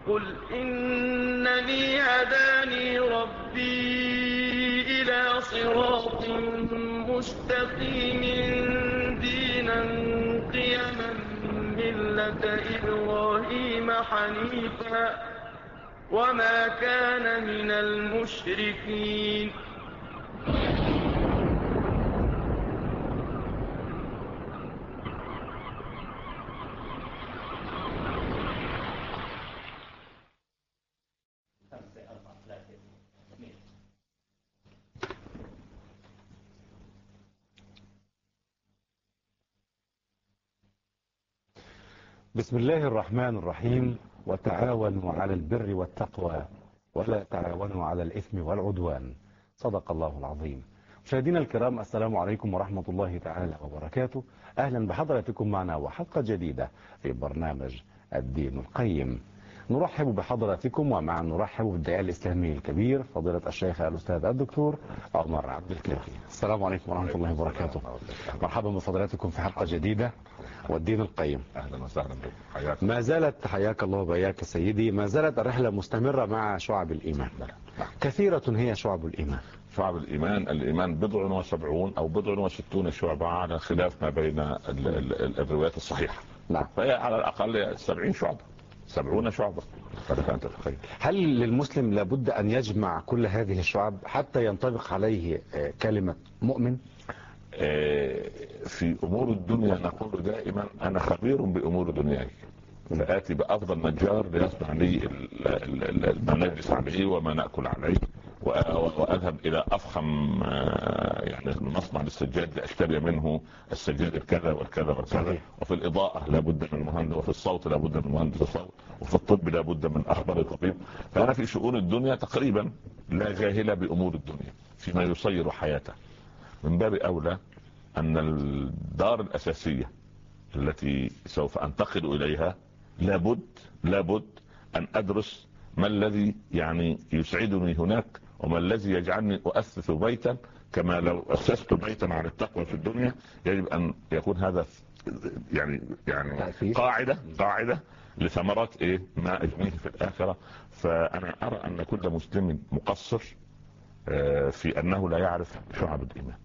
قل إنني هداني ربي إلى صراط مستقيم دينا قيما ملة إبراهيم حنيفا وما كان من المشركين. بسم الله الرحمن الرحيم. وتعاونوا على البر والتقوى ولا تعاونوا على الإثم والعدوان. صدق الله العظيم. مشاهدينا الكرام، السلام عليكم ورحمة الله تعالى وبركاته. أهلا بحضراتكم معنا وحلقة جديدة في برنامج الدين القيم. نرحب بحضراتكم ومعا نرحب بالداعية الإسلامي الكبير فضيلة الشيخ الأستاذ الدكتور عمر عبد الكافي. السلام عليكم ورحمة الله وبركاته. مرحبا بفضلاتكم في حلقة جديدة والدين القيم. اهلا وسهلا بك. حياك. ما زالت، حياك الله وبياك سيدي، ما زالت الرحلة مستمرة مع شعب الإيمان. كثيرة هي شعب الإيمان. شعب الإيمان بضع وسبعون أو بضع وستون شعبة على خلاف ما بين الروايات الصحيحة. نعم. فهي على الأقل 70 شعبة، 70 شعبة. فأنت تتخيل. هل للمسلم لابد أن يجمع كل هذه الشعب حتى ينطبق عليه كلمة مؤمن؟ في أمور الدنيا نقول دائما أنا خبير بأمور دنياي، فآتي بأفضل نجار ليصنع لي ما نجلس عليه وما نأكل عليه، وأذهب إلى أفخم يعني مصنع للسجاد لأشتري منه السجاد الكذا والكذا والكذا. وفي الإضاءة لابد من مهندس، وفي الصوت لابد من مهندس الصوت، وفي الطب لابد من أخبار طبيب. فأنا في شؤون الدنيا تقريبا لا جاهلة بأمور الدنيا فيما يصير حياته. من باب أولى أن الدار الأساسية التي سوف أنتقل إليها لابد أن أدرس ما الذي يعني يسعدني هناك، وما الذي يجعلني أؤسس بيتا. كما لو أسست بيتا على التقوى في الدنيا يجب أن يكون هذا يعني قاعدة لثمرات ما أجنيه في الآخرة. فأنا أرى أن كل مسلم مقصر في أنه لا يعرف شعب الإيمان.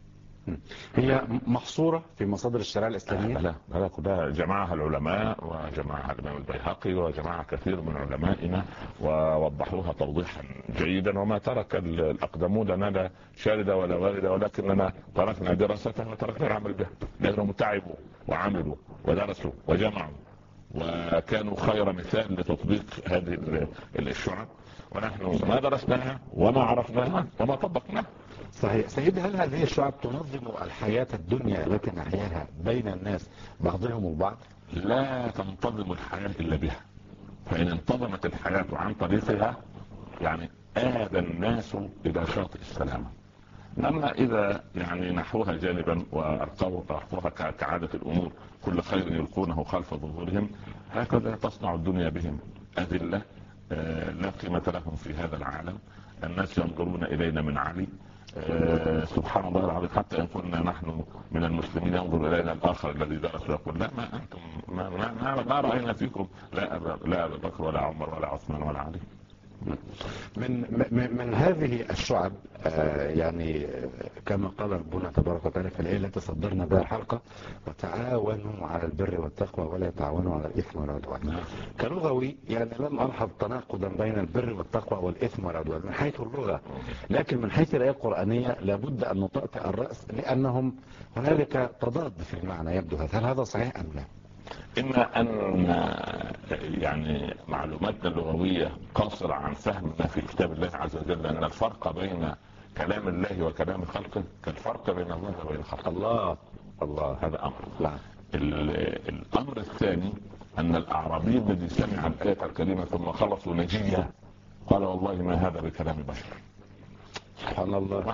هي محصورة في مصادر الشريعة الإسلامية؟ لا كلها جمعها العلماء، وجمعها الإمام البيهقي، وجمعها كثير من علمائنا، ووضحوها توضيحا جيدا. وما ترك الأقدمون لنا لا شاردة ولا واردة، ولكننا تركنا دراستها وتركنا العمل بها، لأنهم تعبوا وعملوا ودرسوا وجمعوا وكانوا خير مثال لتطبيق هذه الشعب، ونحن ما درسناها وما عرفناها وما طبقناها. صحيح سيدي. هل هذه الشعب تنظم الحياة الدنيا التي نحياها بين الناس بعضهم البعض؟ لا تنتظم الحياة إلا بها، فإن انتظمت الحياة عن طريقها يعني آذى الناس إلى شاطئ السلامة. أما إذا يعني نحوها جانبا وأرقوها كعادة الأمور كل خير يلقونه خلف ظهورهم، هكذا تصنع الدنيا بهم أذلة لا قيمة لهم في هذا العالم. الناس ينظرون إلينا من علي، سبحان الله العظيم، حتى إن كنا نحن من المسلمين ينظر إلينا الآخر الذي درس ويقول لا ما أنتم ما رأينا فيكم لا أبا بكر ولا عمر ولا عثمان ولا علي. من هذه الشعب يعني كما قال ربنا تبارك وتعالى في الآية التي صدرنا بها الحلقة: وتعاونوا على البر والتقوى ولا تعاونوا على الإثم والعدوان. كلغوي يعني لم ألحظ تناقضا بين البر والتقوى والإثم والعدوان من حيث اللغة، لكن من حيث الآية القرآنية لابد أن نطأطئ الرأس، لأنهم هنالك تضاد في المعنى يبدو. هل هذا صحيح أم لا؟ إما أن يعني معلوماتنا اللغوية قاصرة عن فهم ما في كتاب الله عز وجل، أن الفرق بين كلام الله وكلام خلقه كالفرق بين الله وبين خلقه. الله هذا أمر. لا. الأمر الثاني أن الأعرابي الذي سمع الآية الكريمة ثم خلصوا نجية قال والله ما هذا بكلام بشر. سبحان الله.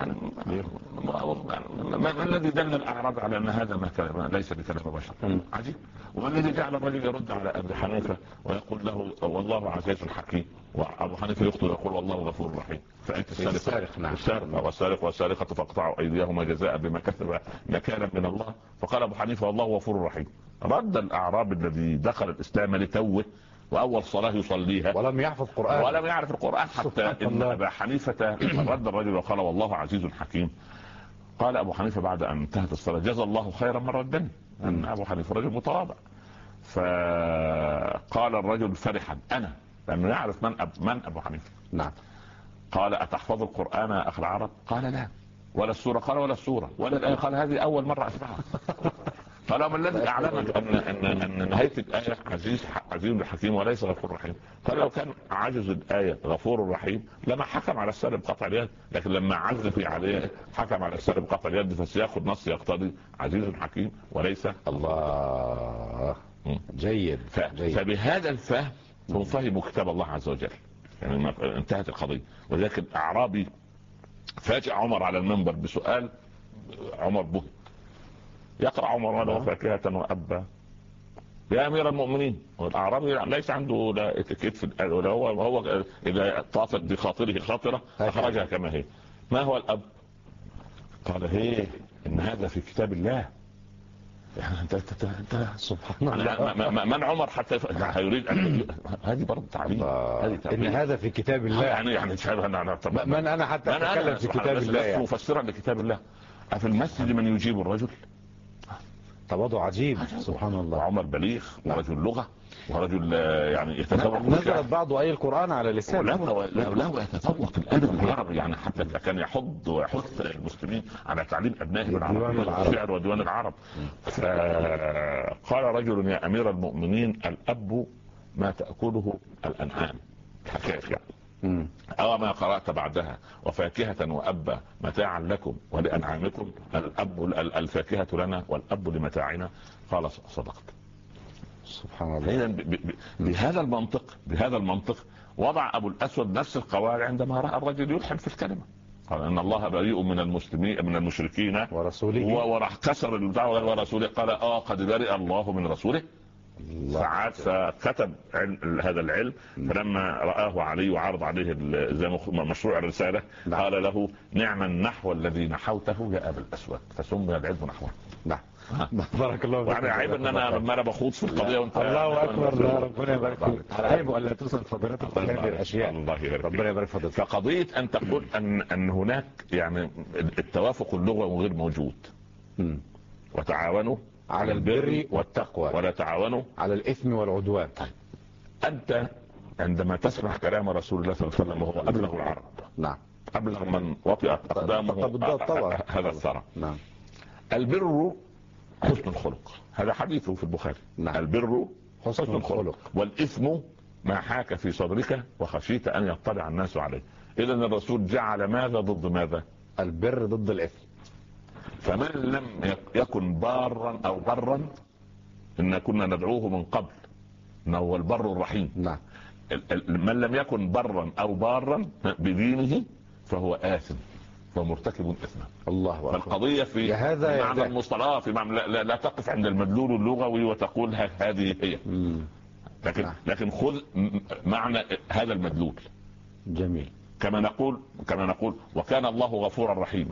ما الذي دل الأعراب على أن هذا ما ليس بكلام بشر؟ عجيب. والذي جعل الرجل يرد على أبي حنيفة ويقول له والله عزيز حكيم، وأبو حنيفة يخطئ ويقول والله غفور رحيم. فأنت السارق والسارق والسارقة فاقطعوا أيديهما جزاء بما كسب نكالا من الله. فقال أبو حنيفة والله غفور رحيم. رد الأعراب الذي دخل الإسلام لتوه واول صلاه يصليها ولم يحفظ قرآن ولم يعرف القران. حتى ان ابا حنيفه رد الرجل وقال والله عزيز حكيم. قال ابو حنيفه بعد ان انتهت الصلاه جزا الله خيرا من ردني، ان ابو حنيفه رجل متواضع. فقال الرجل فرحا انا، لانه يعرف من ابو حنيفه. نعم. قال اتحفظ القران يا اخ العرب؟ قال لا. ولا السوره؟ قال ولا السوره. ولا الايه؟ قال هذه اول مره اسمعها. قال ما الذي اعلمك ان نهايه الايه عزيز حكيم وليس غفور رحيم؟ قال لو كان عجز الايه غفور رحيم لما حكم على السالب قطع اليد، لكن لما عز في عليه حكم على السالب قطع اليد، فسياق النص يقتضي عزيز حكيم وليس. الله جيد. فبهذا الفهم هم فهموا كتاب الله عز وجل، يعني انتهت القضيه. وذلك الاعرابي فاجأ عمر على المنبر بسؤال. عمر به يقرأ عمر وله فاكهة وأبا يا أمير المؤمنين. والأعرابي ليس عنده لا اتيكيت في هو إذا طافت بخاطره خاطرة أخرجها كما هي. ما هو الأب؟ قال هي إن هذا في كتاب الله. يعني انت سبحان الله. من عمر حتى يريد ان هذه برضه تعليم. ان هذا في كتاب الله، يعني من انا حتى اتكلم في كتاب الله، يعني مفسرا لكتاب الله. في المسجد من يجيب الرجل؟ تواضع عجيب. سبحان الله. وعمر بليغ ورجل لغه ورجل يعني يتذوق. نزلت بعض اي القران على لسانه. لا يتذوق الادب العربي، يعني حتى كان يحض ويحث المسلمين على تعليم ابنائهم الشعر وديوان العرب. فقال رجل يا امير المؤمنين الاب ما تاكله الانعام، حكايه يعني. أو ما قرأت بعدها وفاكهة وأبا متاعا لكم ولأنعامكم، الأب الفاكهة لنا والأب لمتاعنا. قال صدقت. سبحان الله. بهذا المنطق وضع أبو الأسود نفس القواعد عندما رأى الرجل يلحن في الكلمة. قال إن الله بريء من المسلمين من المشركين ورسوله، وراح كسر البتاع ورسوله. قال قد برئ الله من رسوله. ساعات فكتب هذا العلم. فلما رآه علي وعرض عليه زي مشروع الرسالة قال له نعم النحو الذي نحوته يا أبا الأسود، فسمي العلم نحوه. نعم. بارك الله فيك. وانا عيب ان انا بخوض في القضيه وانت الله اكبر. لا ربنا يبارك فيك. عيب ولا توصل فضيلتك في هذه الاشياء. الله يبارك. ربنا يبارك فضيلتك. فقضيه ان تقول ان هناك يعني التوافق اللغوي غير موجود. وتعاونوا على البر والتقوى ولا تعاونوا على الإثم والعدوان. طيب أنت عندما تسمع كلام رسول الله صلى الله عليه وسلم وهو أبلغ العرب. نعم. أبلغ من وطئت أقدامه هذا الثرى. نعم. البر حسن الخلق، هذا حديثه في البخاري. نعم. البر حسن الخلق والإثم ما حاك في صدرك وخشيت أن يطلع الناس عليه. إذا الرسول جعل ماذا ضد ماذا؟ البر ضد الإثم. فمن لم يكن بارا او برا ان كنا ندعوه من قبل انه هو البر الرحيم. نعم. من لم يكن برا او بارا بدينه فهو آثم ومرتكب اثما. الله اكبر. فالقضيه في معنى المصطلح، في معنى لا تقف عند المدلول اللغوي وتقول هذه هي. لكن خذ معنى هذا المدلول. جميل. كما نقول وكان الله غفورا رحيما.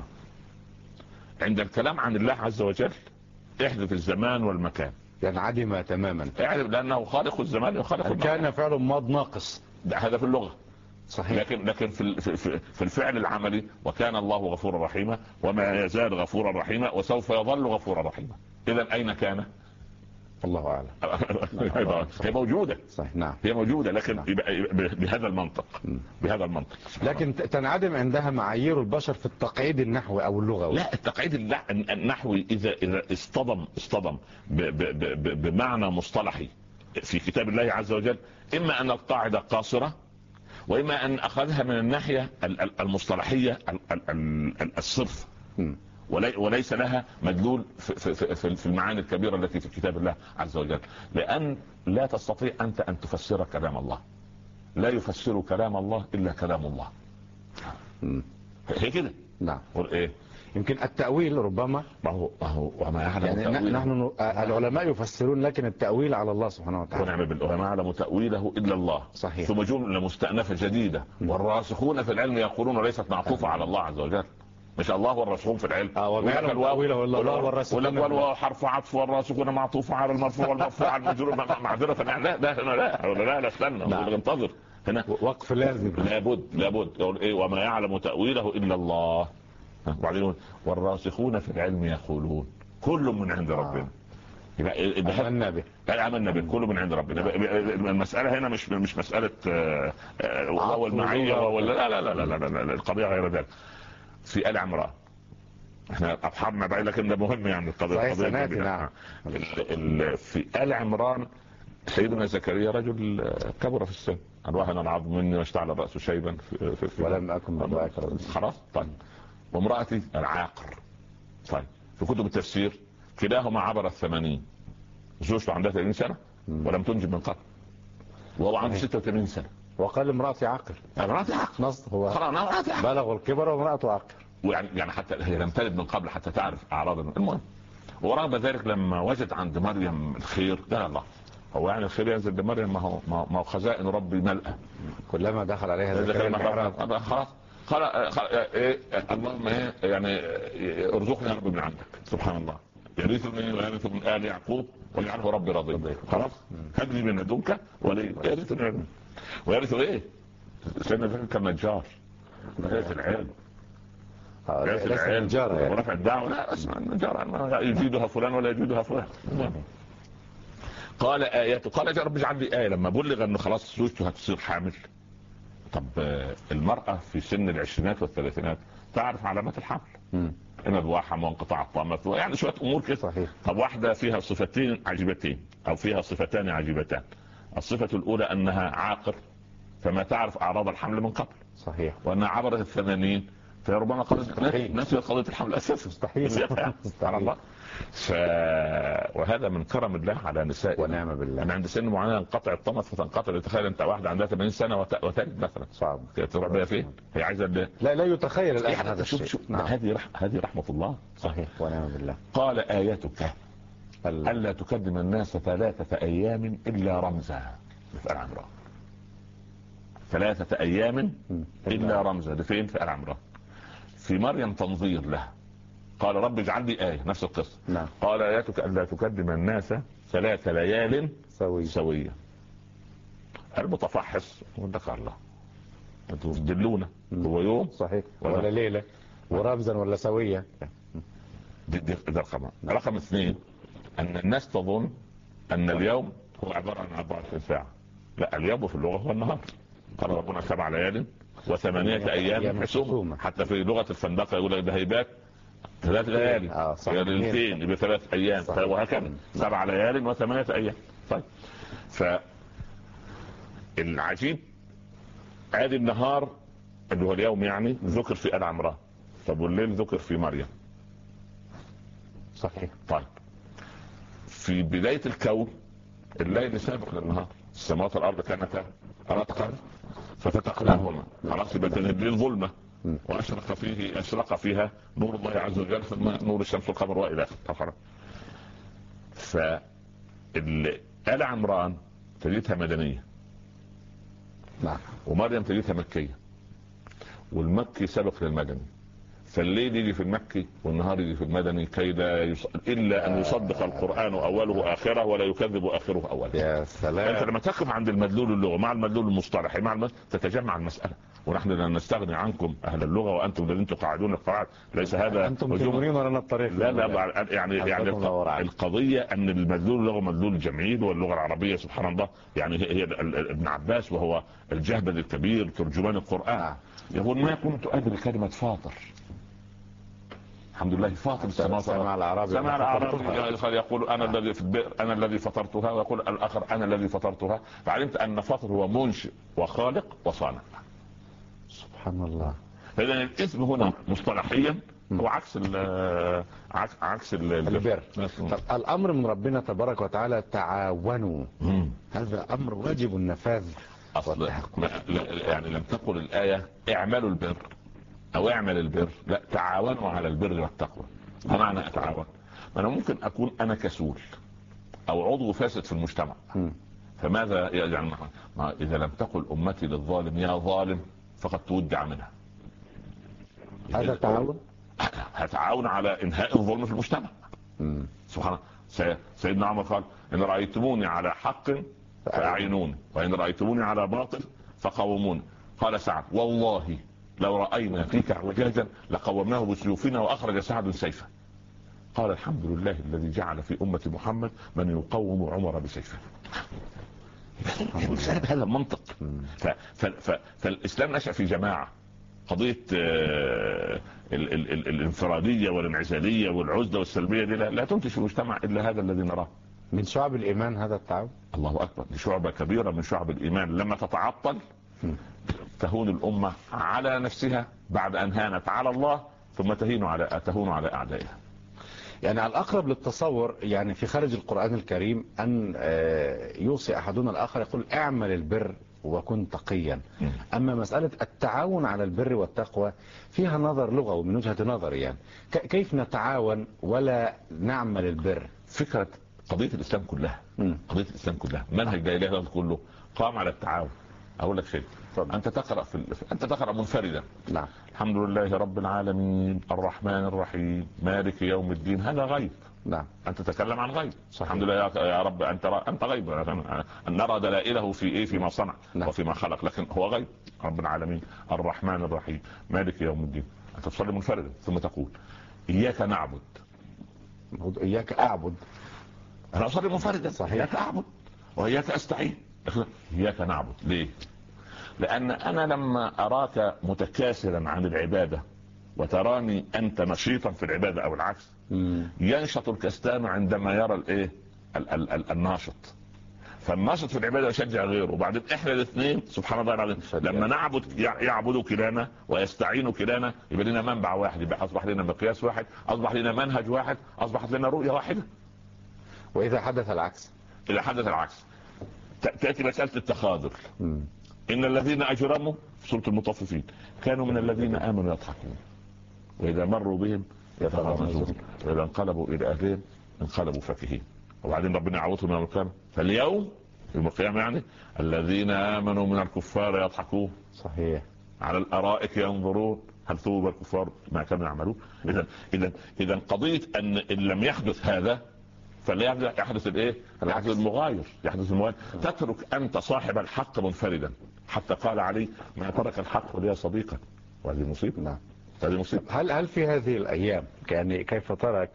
عند الكلام عن الله عز وجل احذف الزمان والمكان، ينعدم تماما، لانه خالق الزمان وخالق المكان. كان فعل ماض ناقص، هذا في اللغه صحيح. لكن في الفعل العملي وكان الله غفورا رحيما وما يزال غفورا رحيما وسوف يظل غفورا رحيما. اذا اين كان؟ الله اعلم. هي موجوده صحيح. نعم هي موجوده، لكن بهذا المنطق. لكن تنعدم عندها معايير البشر في التقعيد النحوي او اللغوي. لا، التقعيد النحوي اذا اصطدم بمعنى مصطلحي في كتاب الله عز وجل، اما ان القاعده قاصره واما ان اخذها من الناحيه المصطلحيه الصرف وليس لها مدلول في المعاني الكبيرة التي في كتاب الله عز وجل. لأن لا تستطيع أنت أن تفسر كلام الله، لا يفسر كلام الله إلا كلام الله. هي كده. نعم. إيه؟ يمكن التأويل ربما ما هو وما يعلم يعني تأويله. نحن العلماء يفسرون، لكن التأويل على الله سبحانه وتعالى. ونعم بالله، ما يعلم تأويله إلا الله. صحيح. ثم جملة مستأنفة جديدة والراسخون في العلم يقولون ليست معطوفة على الله عز وجل. مش الله والرسول في العلم. ويعلم تأويله إلا الله والرسول. والواو حرف عطف والراسخون معطوف على المرفوع والمرفوع على المجرور معذرة. لا استنى انتظر هنا وقف لازم. لابد يقول ايه؟ وما يعلم تأويله إلا الله. وبعدين والراسخون في العلم يقولون كل من عند ربنا. آمنا به كله من عند ربنا. المسألة هنا مش مسألة أول معية ولا لا. القضية غير ذلك. في آل عمران احنا أبحرنا بقى، لكن ده مهم يعني القضية. نعم. في آل عمران سيدنا زكريا رجل كبر في السن، الواحد العظم مني واشتعل رأسه شيبا في ولم أكن بدعاك خلاص. طيب وامرأتي العاقر. طيب في كتب التفسير كلاهما عبر 80. زوجته عندها 30 سنة ولم تنجب من قبل، وهو عنده 86 سنة. وقال امرأتي عاقر. امرأتي عاقر نص هو خلاص بلغ الكبر وامرأته عاقر. ويعني حتى هي لم تلد من قبل حتى تعرف أعراض المهم. ورغم ذلك لما وجد عند مريم الخير قال الله، هو يعني الخير ينزل لمريم؟ ما هو خزائن ربي ملأ. كلما دخل عليها زكريا خلاص ايه اللهم ايه يعني ارزقني يا رب من عندك. سبحان الله. يرثني ويرث من آل يعقوب ويجعله ربي رضي. خلاص هب لي من لدنك ولي يرثني ويرث ايه؟ سيدنا زكريا كان نجار، يرث العلم. ورفع الدعوة. لا اسمع النجار يجيدها فلان ولا يجيدها فلان. قال آياته، قال يا رب اجعل لي آية. لما بلغ انه خلاص زوجته هتصير حامل. طب المرأة في سن العشرينات والثلاثينات تعرف علامات الحمل، إما بواحم وانقطاع الطامة، يعني شوية أمور كده. صحيح. طب واحدة فيها صفتين عجيبتين أو فيها صفتان عجيبتان. الصفة الأولى أنها عاقر فما تعرف أعراض الحمل من قبل. صحيح. وأنها عبرت 80 فربما قالت نسيت قضية الحمل أساسا. مستحيل. سبحان الله. وهذا من كرم الله على نسائنا ونعم بالله. أنا عند سن معين ينقطع الطمث فتنقطع. تخيل أنت واحدة عندها 80 سنة وتلد مثلا، صعب. تروح بها فين؟ هي عايزة لا يتخيل الآن هذا الشيء. شوف هذه رحمة الله. صحيح ونعم بالله. قال آياتك ألا تكدم الناس 3 أيام إلا رمزا. في آل عمران 3 أيام إلا رمزا. ده فين؟ في آل عمران. في مريم تنظير لها، قال رب اجعل لي آية، نفس القصة. نعم. قال آياتك ألا تكدم الناس 3 ليال سوية. المتفحص وذكر الله انتوا تدلونا هو يوم صحيح ولا ليلة ورمزا ولا سوية. ده رقم 2 أن الناس تظن أن اليوم هو عبارة عن 24 ساعة. لا، اليوم في اللغة هو النهار. قال ربنا 7 ليال و8 أيام حسوم. حتى في لغة الفندقة يقول لك ده هيبات 3 ليالي ليلتين يبقى 3 أيام وهكذا 7 ليال و8 أيام. طيب فالعجيب عادي النهار اللي هو اليوم يعني ذكر في آل عمران. طب والليل ذكر في مريم. صحيح. طيب في بداية الكون الليل سابق للنهار. السماوات والأرض كانتا رتقا ففتقناهما. خلاص يبقى الليل ظلمة أشرق فيها نور الله عز وجل ثم نور الشمس والقمر وإلى آخره. فآل عمران تجدها مدنية. نعم. ومريم تجدها مكية. والمكي سبق للمدني. فالليل يجي في المكي والنهار يجي في المدني كي لا إلا أن يصدق القرآن أوله آخره ولا يكذب آخره أوله. يا سلام. أنت لما تقف عند المدلول اللغة مع المدلول المصطلحي مع تتجمع المسألة. ونحن لا نستغني عنكم أهل اللغة وأنتم الذين تقاعدون القواعد. ليس هذا أنتم تمرين لنا الطريق. لا يعني القضية أن المدلول اللغة مدلول جميل. واللغة العربية سبحان الله يعني هي ابن عباس وهو الجهبذ الكبير ترجمان القرآن يقول ما كنت أدري كلمة فاطر. الحمد لله فاطر السماوات. سمع الأعرابي يقول أنا الذي في البئر أنا الذي فطرتها، ويقول الآخر أنا الذي فطرتها. فعلمت أن فاطر هو منشئ وخالق وصانع. سبحان الله. فإذا الاسم هنا مصطلحيا هو عكس البر. طب الأمر من ربنا تبارك وتعالى تعاونوا. هذا أمر واجب النفاذ. يعني لم تقل الآية اعملوا البر أو اعمل البر، لا تعاونوا على البر والتقوى. ما معنى أتعاون؟ أنا ممكن أكون أنا كسول أو عضو فاسد في المجتمع. فماذا يعني إذا لم تقل أمتي للظالم يا ظالم فقد تودع منها. هذا تعاون. هتعاون على انهاء الظلم في المجتمع. سبحان الله. سيدنا عمر قال ان رايتموني على حق فاعينوني وان رايتموني على باطل فقوموني. قال سعد والله لو راينا فيك اعوجاجا لقومناه بسيوفنا واخرج سعد سيفه. قال الحمد لله الذي جعل في امه محمد من يقوم عمر بسيفه. هذا المنطق. فالاسلام نشأ في جماعه. قضيه الانفراديه والانعزاليه والعزله والسلبيه دي لا تنتج في المجتمع الا هذا الذي نراه. من شعب الايمان هذا التعاون. الله اكبر، دي شعبه كبيره من شعب الايمان. لما تتعطل تهون الامه على نفسها بعد ان هانت على الله، ثم تهون على اعدائها. يعني على الأقرب للتصور يعني في خارج القرآن الكريم أن يوصي أحدنا الآخر يقول اعمل البر وكن تقيا. أما مسألة التعاون على البر والتقوى فيها نظر لغوي من وجهة نظري. يعني كيف نتعاون ولا نعمل البر؟ فكرة قضية الإسلام كلها قضية الإسلام كلها منهج لا إله إلا الله كله قام على التعاون. أقول لك شيء، أنت تقرأ منفردا. نعم. الحمد لله رب العالمين الرحمن الرحيم مالك يوم الدين، هذا غيب. نعم. أنت تتكلم عن غيب. الحمد لله يا رب أنت غيب، أن نرى دلائله فيما صنع. نعم. وفيما خلق، لكن هو غيب. رب العالمين الرحمن الرحيم مالك يوم الدين. أنت تصلي منفردا ثم تقول إياك نعبد. إياك أعبد. أنا أصلي منفردا. صحيح. إياك أعبد وإياك أستعين. إياك نعبد. ليه؟ لأن أنا لما أراك متكاسلا عن العبادة وتراني أنت نشيطا في العبادة أو العكس، ينشط الكسلان عندما يرى الإيه؟ الناشط. فالناشط في العبادة يشجع غيره. وبعدين إحنا الاثنين سبحان الله العظيم لما نعبد يعبدوا كلانا ويستعينوا كلانا، يبقى لنا منبع واحد، يبقى أصبح لنا مقياس واحد، أصبح لنا منهج واحد، أصبحت لنا رؤية واحدة. وإذا حدث العكس؟ إذا حدث العكس تأتي مسألة التخاذل. إن الذين أجرموا في سورة المطففين كانوا من الذين آمنوا يضحكون وإذا مروا بهم يتغامزون وإذا انقلبوا إلى أهلهم انقلبوا فكهين. وبعدين ربنا يعوضهم يوم القيامة. فاليوم يوم القيامة يعني الذين آمنوا من الكفار يضحكون. صحيح. على الأرائك ينظرون هل ثوب الكفار ما كانوا يعملون. إذا قضية أن لم يحدث هذا فلا يحدث الايه؟ يحدث المغاير. تترك انت صاحب الحق منفردا. حتى قال علي ما ترك الحق لي صديقا، وهذه مصيبه. نعم. هذه مصيبه. هل في هذه الايام يعني كيف ترى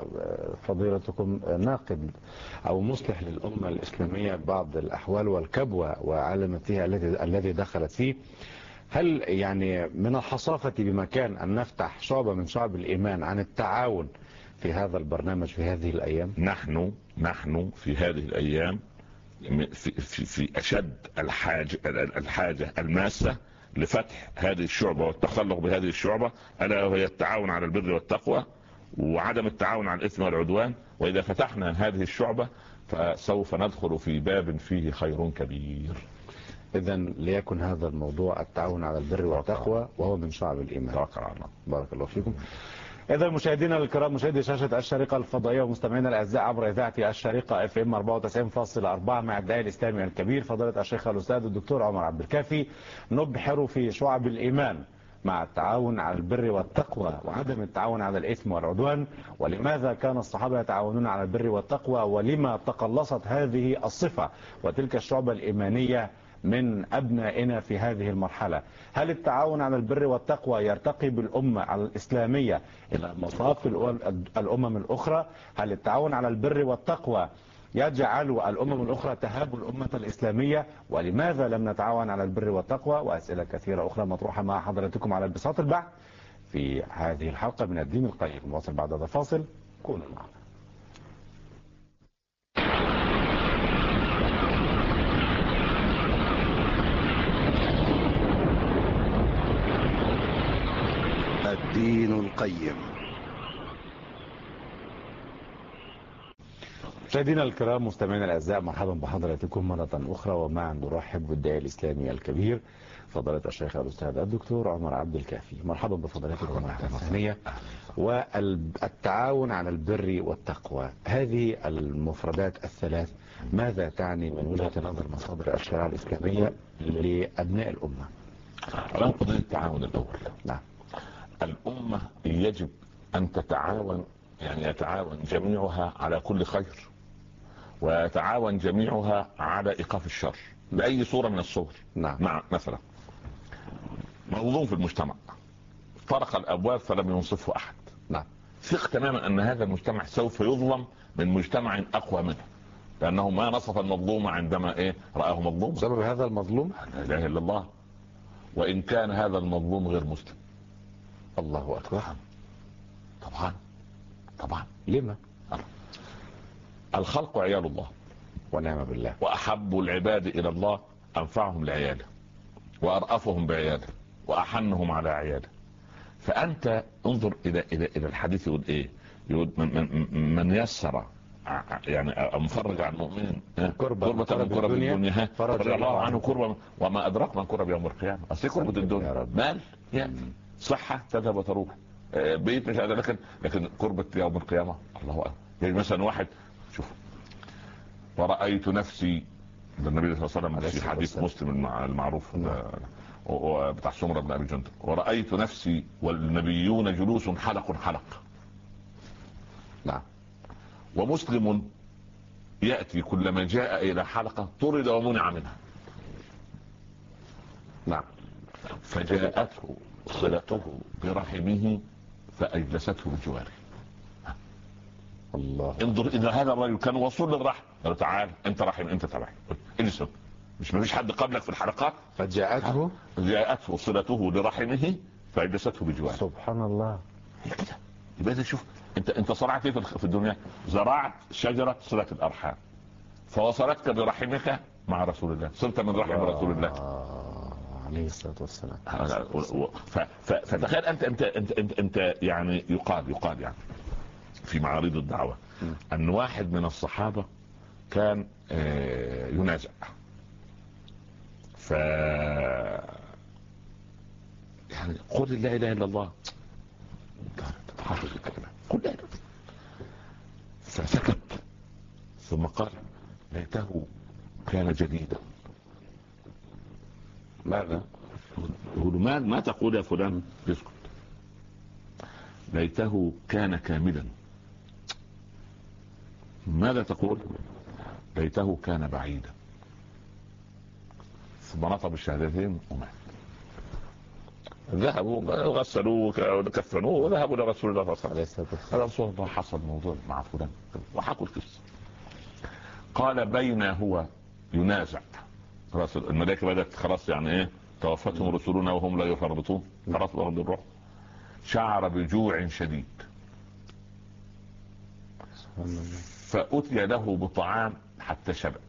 فضيلتكم ناقد او مصلح للامه الاسلاميه بعض الاحوال والكبوه وعلامتها الذي دخلت فيه، هل يعني من الحصافه بمكان ان نفتح شعبه من شعب الايمان عن التعاون في هذا البرنامج في هذه الأيام؟ نحن في هذه الأيام في أشد الحاجة الماسة لفتح هذه الشعبة والتخلق بهذه الشعبة، ألا وهي التعاون على البر والتقوى وعدم التعاون على الإثم والعدوان. وإذا فتحنا هذه الشعبة فسوف ندخل في باب فيه خير كبير. إذن ليكن هذا الموضوع التعاون على البر والتقوى وهو من شعب الإيمان. بارك الله فيكم. إذا مشاهدينا الكرام، مشاهدي شاشة الشريقة الفضائية ومستمعينا الأعزاء عبر إذاعة الشريقة FM 94.4 مع الداعي الإسلامي الكبير فضيلة الشيخ الأستاذ الدكتور عمر عبد الكافي، نبحر في شعب الإيمان مع التعاون على البر والتقوى وعدم التعاون على الإثم والعدوان، ولماذا كان الصحابة يتعاونون على البر والتقوى، ولما تقلصت هذه الصفة وتلك الشعبة الإيمانية من أبنائنا في هذه المرحلة. هل التعاون على البر والتقوى يرتقي بالأمة الإسلامية إلى مصاف الأمم الأخرى؟ هل التعاون على البر والتقوى يجعل الأمم الأخرى تهاب الأمة الإسلامية؟ ولماذا لم نتعاون على البر والتقوى؟ وأسئلة كثيرة أخرى مطروحة مع حضراتكم على البساط البحث في هذه الحلقة من الدين القيم. نواصل بعد هذا الفاصل، كونوا معنا. الدين القيم. مشاهدينا الكرام، مستمعينا الاعزاء، مرحبا بحضراتكم مرة أخرى، ومعا نرحب بالداعي الإسلامي الكبير فضيلة الشيخ الأستاذ الدكتور عمر عبد الكافي. مرحبا بفضيلتكم مرحبا ثانية. والتعاون على البر والتقوى، هذه المفردات الثلاث ماذا تعني من وجهة نظر مصادر الشريعة الإسلامية لأبناء الأمة؟ الآن قضية التعاون الأول. نعم. الأمة يجب أن تتعاون، يعني يتعاون جميعها على كل خير، ويتعاون جميعها على إيقاف الشر بأي صورة من الصور. نعم. مع مثلا مظلوم في المجتمع، طرق الأبواب فلم ينصفه أحد. نعم. ثق تماما أن هذا المجتمع سوف يظلم من مجتمع أقوى منه، لأنه ما نصف المظلوم عندما رآه مظلوم. سبب هذا المظلوم لا إله إلا الله، وإن كان هذا المظلوم غير مسلم. الله أكبر. طبعا. لما؟ الخلق عيال الله ونعم بالله، وأحب العباد إلى الله أنفعهم لعياله، وأرأفهم بعياله، وأحنهم على عياله. فأنت انظر إلى الحديث، يقول إيه؟ يقول من يسر، يعني مفرج عن المؤمنين كربة من كرب الدنيا فرج الله عنه كربة. وما أدراك من كرب يوم القيامة. أصل كربة الدنيا مال، صحة تذهب وتروح، بيت مش هذا، لكن كربة يوم القيامة الله أكبر. يعني مثلا واحد شوف، ورأيت نفسي، ده النبي صلى الله عليه وسلم في حديث مسلم المعروف بتاع سمرة بن أبي جندب، ورأيت نفسي والنبيون جلوس حلق. نعم. ومسلم يأتي كلما جاء إلى حلقة طرد ومنع منها. نعم. فجاءته صلته برحمه فأجلسته بجواره. الله. انظر إذا هذا الرجل كان وصول للرحم، قال تعال أنت رحم، أنت تبعي، اجلس، مش مفيش حد قبلك في الحلقات. فجاءته صلته لرحمه فأجلسته بجواره. سبحان الله. كده يبقى شوف، انت صرعت ايه في الدنيا؟ زرعت شجرة صلة الأرحام، فوصلتك برحمك مع رسول الله، صرت من رحم رسول الله عليه الصلاة والسلام. فتخيل انت يعني يقال يعني في معارض الدعوة ان واحد من الصحابة كان ينازع، يعني قل لا اله الا الله، قل لا اله، فسكت ثم قال ليته كان جديدا. ماذا؟ يقول ما تقول يا فلان؟ يسكت. ليته كان كاملا. ماذا تقول؟ ليته كان بعيدا. ثم نطب الشهادتين ومات. ذهبوا غسلوه وكفنوه وذهبوا لرسول الله صلى الله عليه وسلم. رسول الله حصل موضوع مع فلان وحكوا القصه. قال بين هو ينازع، خلاص الملائكه بدات خلاص، يعني ايه، توفتهم رسلنا وهم لا يفرطون، خلاص ورد الروح، شعر بجوع شديد فأتي له بطعام حتى شبع.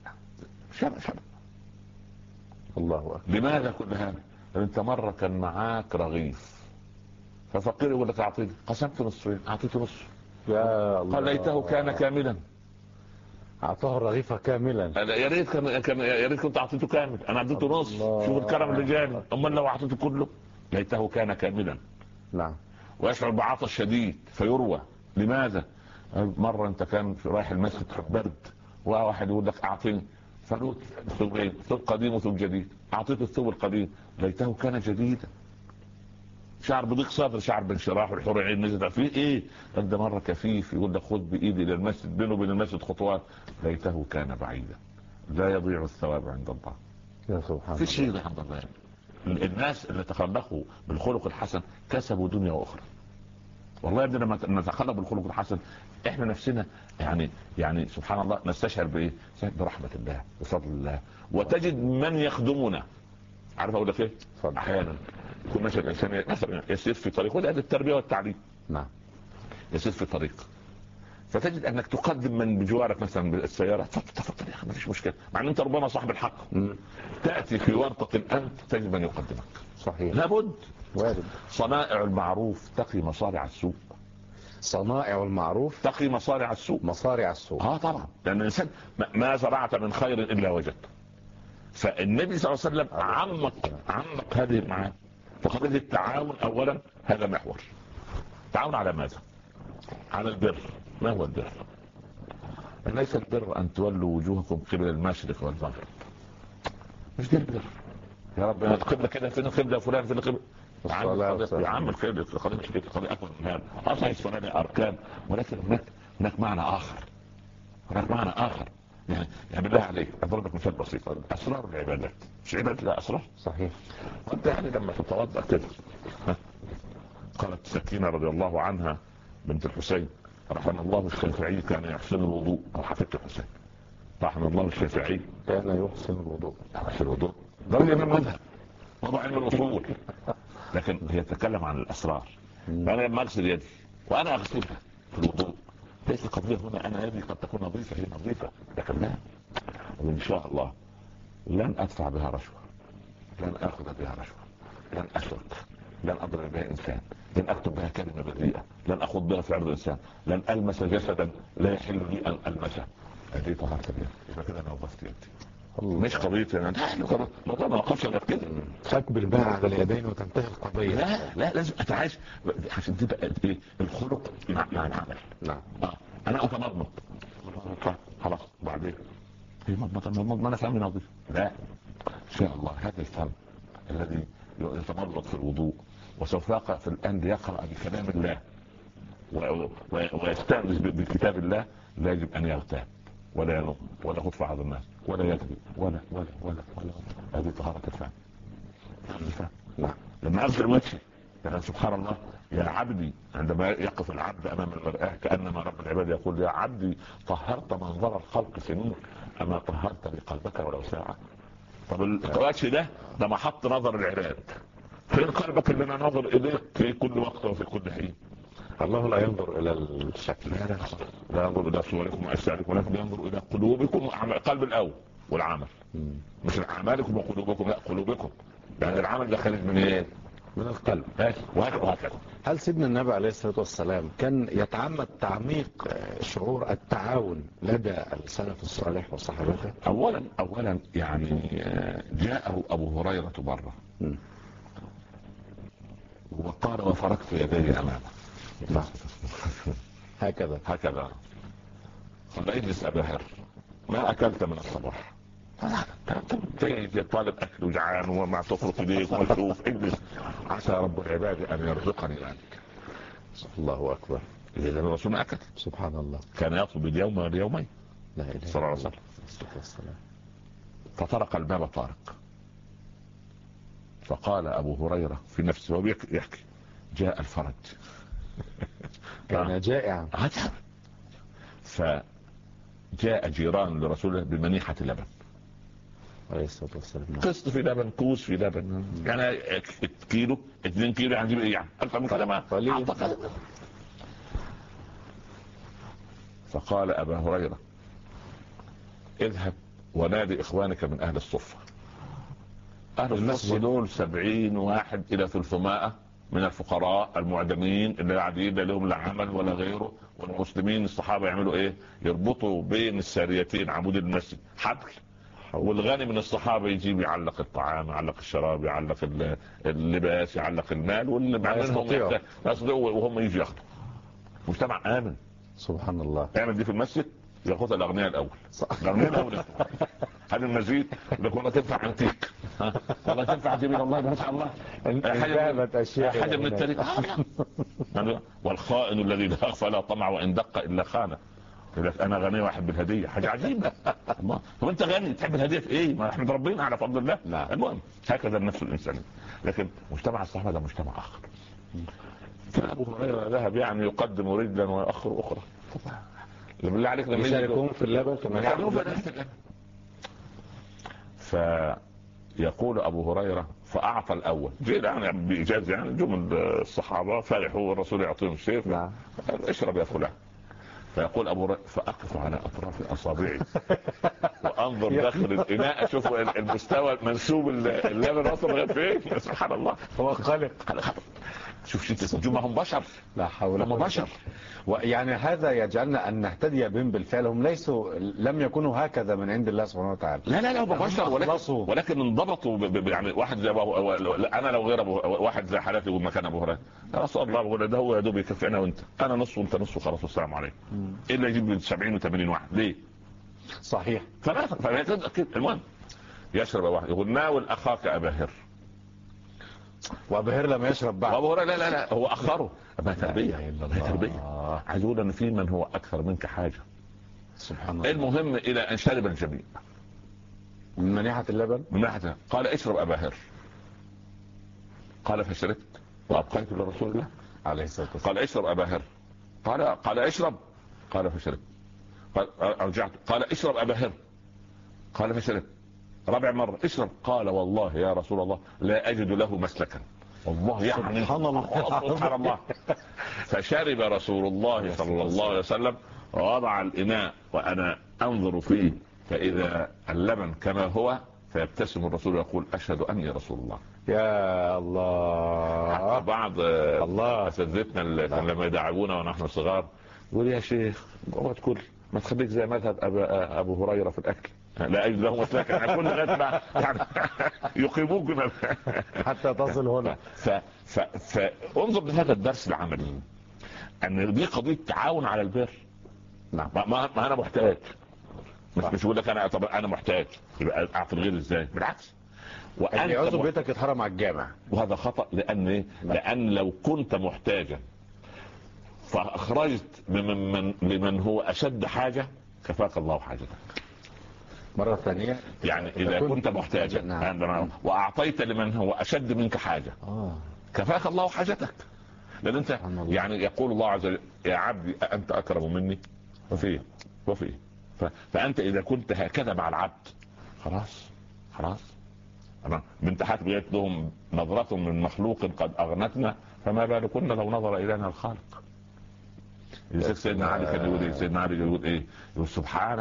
الله أكبر. لماذا كل هذا؟ انت مرة كان معاك رغيف ففقير يقول لك اعطيني، قسمت نصفين اعطيته نصف. يا الله. قال ليته كان كاملا. اعطاه الرغيف كاملا. يا ريت كنت اعطيته كامل، انا اعطيته نص. شوف الكرم الرجالي، اما لو اعطيته كله. ليته كان كاملا. نعم. ويشعر بعطش شديد فيروى. لماذا؟ مرة انت كان في رايح المسجد برد، وواحد يقول لك اعطيني، فقلت ثوبين، ثوب قديم وثوب جديد، اعطيته الثوب القديم. ليته كان جديدا. شعر بضيق صدر، شعر بانشراح، والحور عين نزلت فيه ايه. قد مرة كفيف يقول لك خذ بايدي الى المسجد، بينه وبين المسجد خطوات. ليته كان بعيدا. لا يضيع الثواب عند الله. يا سبحان الله. في شيء عند الله. الناس اللي تخلقوا بالخلق الحسن كسبوا دنيا واخرى. والله يا ابني لما نتخلق بالخلق الحسن احنا نفسنا يعني سبحان الله نستشعر بايه؟ برحمة الله وفضل الله. وتجد من يخدمنا. عارف اقول لك ايه؟ احيانا يكون ماشي الانسان مثلا يسير في طريق، وده التربيه والتعليم. نعم. يسير في طريق فتجد انك تقدم من بجوارك مثلا بالسياره، تفضل يا اخي ما فيش مشكله، مع ان انت ربما صاحب الحق. تاتي في ورطه انت تجد من يقدمك. صحيح. لابد. وارد. صنائع المعروف تقي مصارع السوء. صنائع المعروف تقي مصارع السوء. مصارع السوء. طبعا، لان الانسان ما زرعت من خير الا وجدته. فالنبي صلى الله عليه وسلم عمق هذه المعاني. فقضية التعاون اولا هذا محور. تعاون على ماذا؟ على البر. ما هو البر؟ ليس البر ان تولوا وجوهكم قبل المشرق والمغرب. مش ده البر. يا رب القبلة كده، فين القبلة فلان، فين القبلة؟ عامل كده القضيه مش كده، القضيه اكبر من هذا. اصلا الصلاه اركان، ولكن هناك معنى اخر، يعني بالله عليك اضرب لك مثال بسيط. اسرار العبادات مش عباده، لا اسرار. صحيح. وانت يعني لما تتوضا كده، قالت سكينه رضي الله عنها بنت الحسين رحمه الله الشافعي كان يحسن الوضوء، او حفيدة الحسين رحمه الله الشافعي كان يحسن الوضوء. ده الامام مذهب، وضع علم الاصول، لكن هي تتكلم عن الاسرار. فانا لما اغسل يدي وانا اغسلها في الوضوء، ليس القضيه هنا انا يدي قد تكون نظيفه، هي نظيفه، لكن لا، وان شاء الله لن ادفع بها رشوه، لن اخذ بها رشوه، لن اشرك، لن اضرب بها انسان، لن اكتب بها كلمه بذيئه، لن اخذ بها في عرض انسان، لن المس جسدا لا يحل لي ان المسه. هذه طهاره اليد، يبقى كده انا وظفت يدي. مش قضيه انا ما وقفش غير كده تكبر بها على اليدين وتنتهي القضيه. لا لازم اتعايش عشان تبقى ايه الخلق مع العمل. نعم. انا اتمضمض خلاص بعدين هي مضمض ما انا فاهم نظيف. لا ان شاء الله هذا الفرد الذي يتمرد في الوضوء وسوف يقرأ في الآن يقرأ بكلام الله ويستأنس بكتاب الله، لا يجب أن يغتاب ولا ينظر ولا يخط في بعض الناس ولا يكذب ولا هذه طهارة الفهم. لا لما أغسل وجهي يعني سبحان الله يا عبدي، عندما يقف العبد أمام المرآة كأنما رب العباد يقول يا عبدي طهرت منظر الخلق سنين أما طهرت لقلبك ولو ساعة. طب الوجه ده محط نظر العباد، فين قلبك اللي انا ناظر اليك في كل وقت وفي كل حين؟ الله لا ينظر الى الشكل، لا ينظر الى صوركم واجسادكم، ولكن ينظر الى قلوبكم قلب الاول والعمل. مش اعمالكم وقلوبكم، لا قلوبكم، يعني العمل ده خارج من ايه؟ من القلب. وهكذا. هل سيدنا النبي عليه الصلاة والسلام كان يتعمد تعميق شعور التعاون لدى السلف الصالح وصحابته؟ اولا يعني جاءه ابو هريرة بره وقال وفركت يدي امامه هكذا قال اجلس ابا هر، ما اكلت من الصباح؟ جاي طالب اكل وجعان وما تفرط ايديك ومشوف، اجلس عسى رب العباد ان يرزقني ذلك. الله اكبر. اذا الرسول اكل سبحان الله، كان يطلب اليوم واليومين لا اله صلى الله عليه وسلم. فطرق الباب طارق، فقال ابو هريره في نفسه وهو يحكي جاء الفرج. كان جائعا. فجاء جيران لرسوله بمنيحة لبن عليه الصلاة والسلام، قسط في لبن، كوس في لبن، يعني كيلو 2 كيلو هنجيب ايه يعني اكثر من كده ما. فقال ابا هريرة اذهب ونادي اخوانك من اهل الصفة. اهل الصفة دول 70 واحد الى 300 من الفقراء المعدمين اللي قاعدين لا لهم لا عمل ولا غيره، والمسلمين الصحابة يعملوا ايه؟ يربطوا بين الساريتين عمود المسجد حبل، والغني من الصحابة يجيب يعلق الطعام، يعلق الشراب، يعلق اللباس، يعلق المال، واللي بعدين وهم يجوا ياخدوا. مجتمع آمن سبحان الله. اعمل دي في المسجد ياخذها الاغنياء الاول. الاغنياء الاول هذا المزيد يكون تنفع عنتيك، والله تنفع جميل الله ما شاء الله. حاجه من التاريخ. والخائن الذي لا يخفى لا طمع وان دق الا خانه. يقول لك انا غني واحد بالهديه، حاجه عجيبه. هو انت غني تحب الهديه في ايه؟ ما احمد ربنا على فضل الله. لا. المهم هكذا النفس الانسانيه، لكن مجتمع الصحابه ده مجتمع اخر. فابو هريره ذهب يعني يقدم رجلا ويؤخر اخرى. بالله عليك لما يشاركون في اللبن فيقول ابو هريره فاعطى الاول، جاء يعني بايجاز، يعني جم الصحابه فرحوا والرسول يعطيهم السيف. نعم. اشرب يا فلان. فيقول ابو هريره فاقف على اطراف اصابعي وانظر داخل الاناء اشوف المستوى منسوب اللبن وصل لغايه فين. سبحان الله، هو خالق. شوف شتى هم بشر، لا حول هم بشر. ويعني هذا يجعلنا أن نهتدي بهم بالفعل. هم لم يكونوا هكذا من عند الله سبحانه وتعالى. لا هم بشر، ولكن انضبطوا يعني واحد زي انا لو غير واحد زي حالاتي ومكان ابو هريره، يا رسول الله بقول ده هو يا دوب يكفينا وانت انا نص وانت نص وخلاص والسلام عليكم. الا يجيب 70 و80 واحد ليه؟ صحيح. المهم يشرب واحد يقول ناول اخاك ابا هر. وابو هريره لما يشرب بعد. وابو هريره لا هو اخره. ما تربيه، ما تربيه. عايز اقول ان في من هو اكثر منك حاجه. سبحان الله. المهم الى ان شرب الجميع من منيحه اللبن. من منيحه. قال اشرب ابا هر. قال فشربت وابقيت لرسول الله عليه الصلاه والسلام. قال اشرب ابا هر. قال اشرب. قال فشربت. قال رجعت. قال اشرب ابا هر. قال فشربت. رابع مرة اشرب. قال والله يا رسول الله لا أجد له مسلكا. والله يعني سبحان الله. سبحان الله. فشرب رسول الله صلى الله عليه وسلم ووضع الإناء وأنا أنظر فيه فإذا اللبن كما هو، فيبتسم الرسول ويقول أشهد أني رسول الله. يا الله. بعض الله أساتذتنا لما يدعبونا ونحن صغار يقول يا شيخ اوعى تقول ما تخليك زي مذهب أبو هريرة في الأكل، لا أجد له مسلكا. يعني كل غير يعني يقيموك حتى تصل هنا. فانظر لهذا الدرس العملي ان دي قضيه تعاون على البر. نعم. ما انا محتاج، مش يقول لك انا محتاج يبقى اعطي الغير ازاي؟ بالعكس. وانت عضو بيتك يتحرم على الجامع، وهذا خطا. لان ايه؟ لان لو كنت محتاجا فاخرجت لمن هو اشد حاجه كفاك الله حاجتك مرة ثانية. يعني إذا كنت محتاجا. نعم. وأعطيت لمن هو أشد منك حاجة كفاك الله حاجتك. لأن أنت يعني يقول الله عز وجل يا عبدي أنت أكرم مني وفيه. فأنت إذا كنت هكذا مع العبد خلاص من تحت بيت لهم نظرة من مخلوق قد أغنتنا فما بالكن لو نظر إلينا الخالق. سيدنا علي كان يقول إيه؟ سيدنا علي يقول إيه؟ يقول سبحانك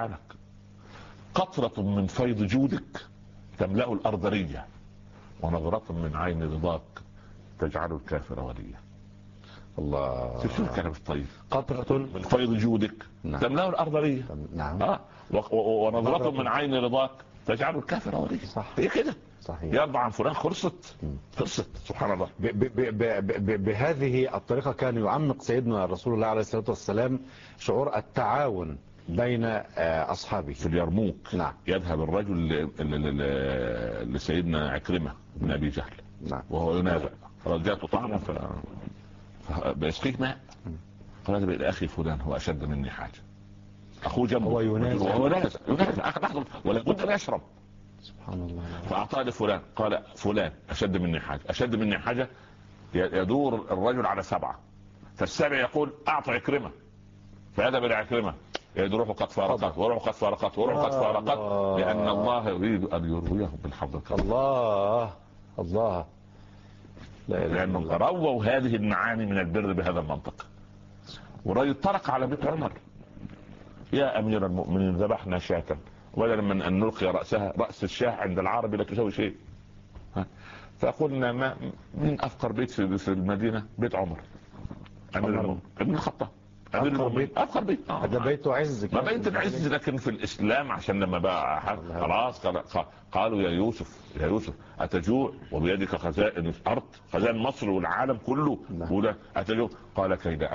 قطرة من فيض جودك تملأ الأرض ريا ونظرة من عين رضاك تجعل الكافر وليا. الله. شوف الكلام الطيب. قطرة من فيض جودك تملأ الأرض ريا. نعم. ونظرة من عين رضاك تجعل الكافر وليا. صح. هي كده. صحيح. يرضى عن فلان خلصت. سبحان الله. بهذه الطريقة كان يعمق سيدنا رسول الله عليه الصلاة والسلام شعور التعاون بين أصحابه. في اليرموك نعم. يذهب الرجل لسيدنا عكرمة بن أبي جهل. نعم. وهو ينازع رجعته طعنا بيسقيك ماء. قال هذا إلى أخي فلان هو أشد مني حاجة. أخوه جنبه هو ينازع لحظة ولا بد أن يشرب. سبحان الله. فأعطاه لفلان. قال فلان أشد مني حاجة. يدور الرجل على 7 فالسابع يقول أعطى عكرمة فيذهب إلى عكرمة يروح قد فارقت وروح قد فارقت لأن الله يريد أن يرويه بالحظ الكريم. الله. لأنه رووا هذه المعاني من البر بهذا المنطق. ورجل طرق على بيت عمر يا أمير المؤمنين ذبحنا شاة ولا من أن نلقي رأس الشاه عند العرب لا تسوي شيء. فقلنا ما من أفقر بيت في المدينة بيت عمر ابن الخطاب. أفخر بيت. هذا بيت عز. ما بيت العز لكن في الإسلام عشان لما بقى خلاص قالوا يا يوسف أتجوع وبيدك خزائن الأرض خزائن مصر والعالم كله ولا أتجوع؟ قال كي لا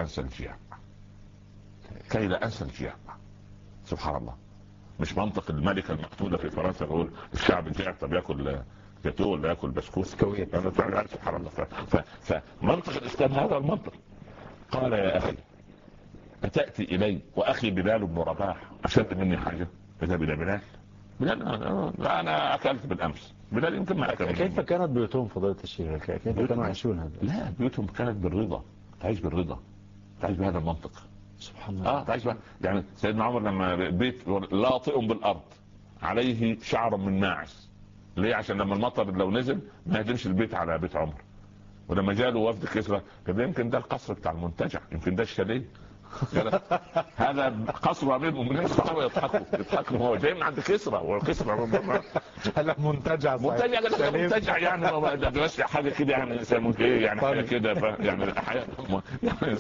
أنسى الجياع. سبحان الله. مش منطق الملكة المقتولة في فرنسا يقول الشعب الجاع طب يأكل جاتوه ولا يأكل بسكوت. سبحان الله. فمنطق الإسلام هذا المنطق. قال يا أخي أتأتي إلي وأخي بلال بن رباح أشد مني حاجة؟ إذا بلال أنا أكلت بالأمس. بلال يمكن ما أكل. كيف كانت بيوتهم فضيلة الشيخ؟ كيف كانوا يعيشون هذا؟ لا بيوتهم كانت بالرضا. تعيش بهذا المنطق. سبحان الله. تعيش يعني سيدنا عمر لما بيت لاطئ بالأرض عليه شعر من ماعز. ليه؟ عشان لما المطر لو نزل ما يهدمش البيت على بيت عمر. ولما جاله وفد كسرى قال يمكن ده القصر بتاع المنتجع، يمكن ده الشاليه. هذا قصر امير المؤمنين. الصحابه يضحكوا هو جاي من عند كسرى والكسرى من بره. هلا منتجع يعني بس حاجه كده يعني يسموه ايه يعني حاجه كده يعني الحياه يعني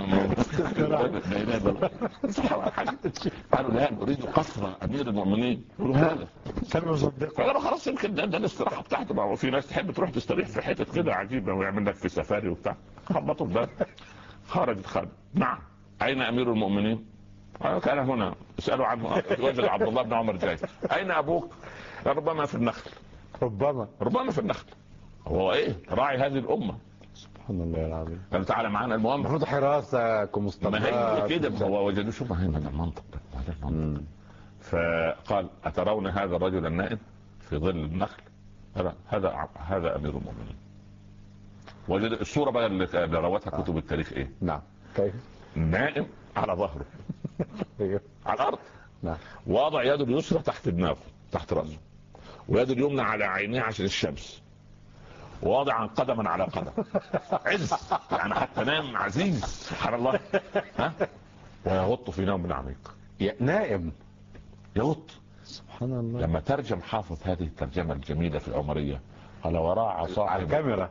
قالوا لا نريد قصر امير المؤمنين. قالوا هذا كانوا يصدقوا. خلاص يمكن ده الاستراحه بتاعته. وفي ناس تحب تروح تستريح في حته كده عجيبه ويعمل لك في سفاري وبتاع. خبطوا الباب خرج. نعم أين أمير المؤمنين؟ كان هنا. اسألوا عنه. وجد عبد الله بن عمر جاي. أين أبوك؟ ربما في النخل. ربما في النخل. هو ايه راعي هذه الامه. سبحان الله العظيم. قال تعالى معانا. المهم المفروض حراسه ما كمستقبلات هي كده. هو وجدوا شوف هنا المنطق ده. فقال اترون هذا الرجل النائم في ظل النخل؟ هذا امير المؤمنين. وجد الصوره بقى اللي روتها كتب التاريخ ايه؟ نعم. كيف؟ نائم على ظهره على الارض. نعم. واضع يده اليسرى تحت دماغه تحت راسه، ويده اليمنى على عينيه عشان الشمس، واضعا قدما على قدم. عز يعني حتى نام عزيز سبحان الله. ها ويغط في نوم عميق. نائم يغط. سبحان الله. لما ترجم حافظ هذه الترجمه الجميله في العمريه قال وراع صاحب على الكاميرا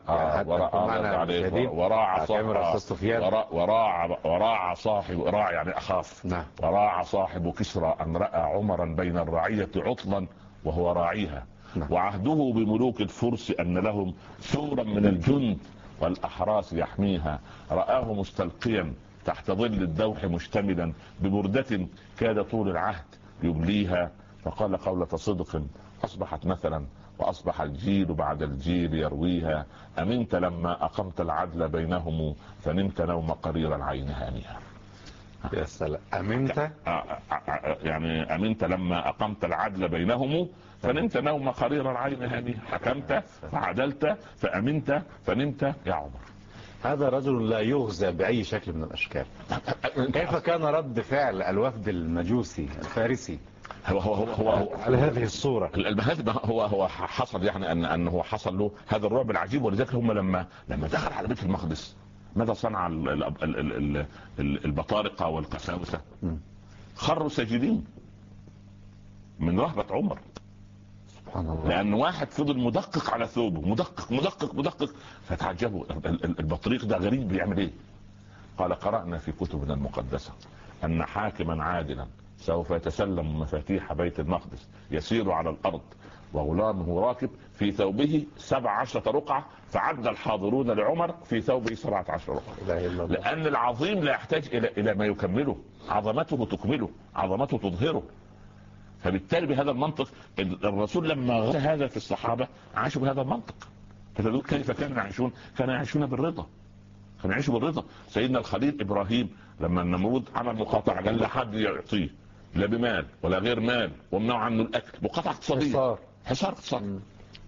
وراع صاحب راع يعني اخاف. نعم. وراع صاحب كسرى ان راى عمرا بين الرعيه عطلا وهو راعيها. نعم. وعهده بملوك الفرس ان لهم سورا من الجند والاحراس يحميها. رآه مستلقيا تحت ظل الدوح مشتملا ببردة كاد طول العهد يبليها. فقال قولة صدق أصبحت مثلا وأصبح الجيل بعد الجيل يرويها. أمنت لما أقمت العدل بينهم فنمت نوم قرير العين هانيها. يا سلام. أمنت يعني أمنت لما أقمت العدل بينهم فنمت نوم قرير العين هانيها. حكمت فعدلت فأمنت فنمت يا عمر. هذا رجل لا يغزى بأي شكل من الأشكال. كيف كان رد فعل الوفد المجوسي الفارسي هو على هذه الصورة؟ هو حصل يعني أنه حصل له هذا الرعب العجيب. ولذلك هم لما دخل على بيت المقدس ماذا صنع البطارقة والقساوسة؟ خروا ساجدين من رهبة عمر. سبحان الله. لأن واحد فضل مدقق على ثوبه مدقق فتعجبوا البطريق ده غريب بيعمل ايه. قال قرأنا في كتبنا المقدسة أن حاكما عادلا سوف يتسلم مفاتيح بيت المقدس يسير على الأرض وغلامه راكب في ثوبه 17 رقعة فعد الحاضرون لعمر في ثوبه 17 رقعة. لأن العظيم لا يحتاج إلى ما يكمله. عظمته تكمله، عظمته تظهره. فبالتالي بهذا المنطق الرسول لما غزا هذا في الصحابة عاشوا بهذا المنطق. فتدول كيف كانوا يعيشون؟ كانوا يعيشون بالرضا. كانوا يعيشوا بالرضا. سيدنا الخليل إبراهيم لما النمرود عمل مقاطعة قال لا حد يعطيه لا بمال ولا غير مال ومنعوا عنه الأكل. مقاطعة اقتصادية. حصار اقتصادي.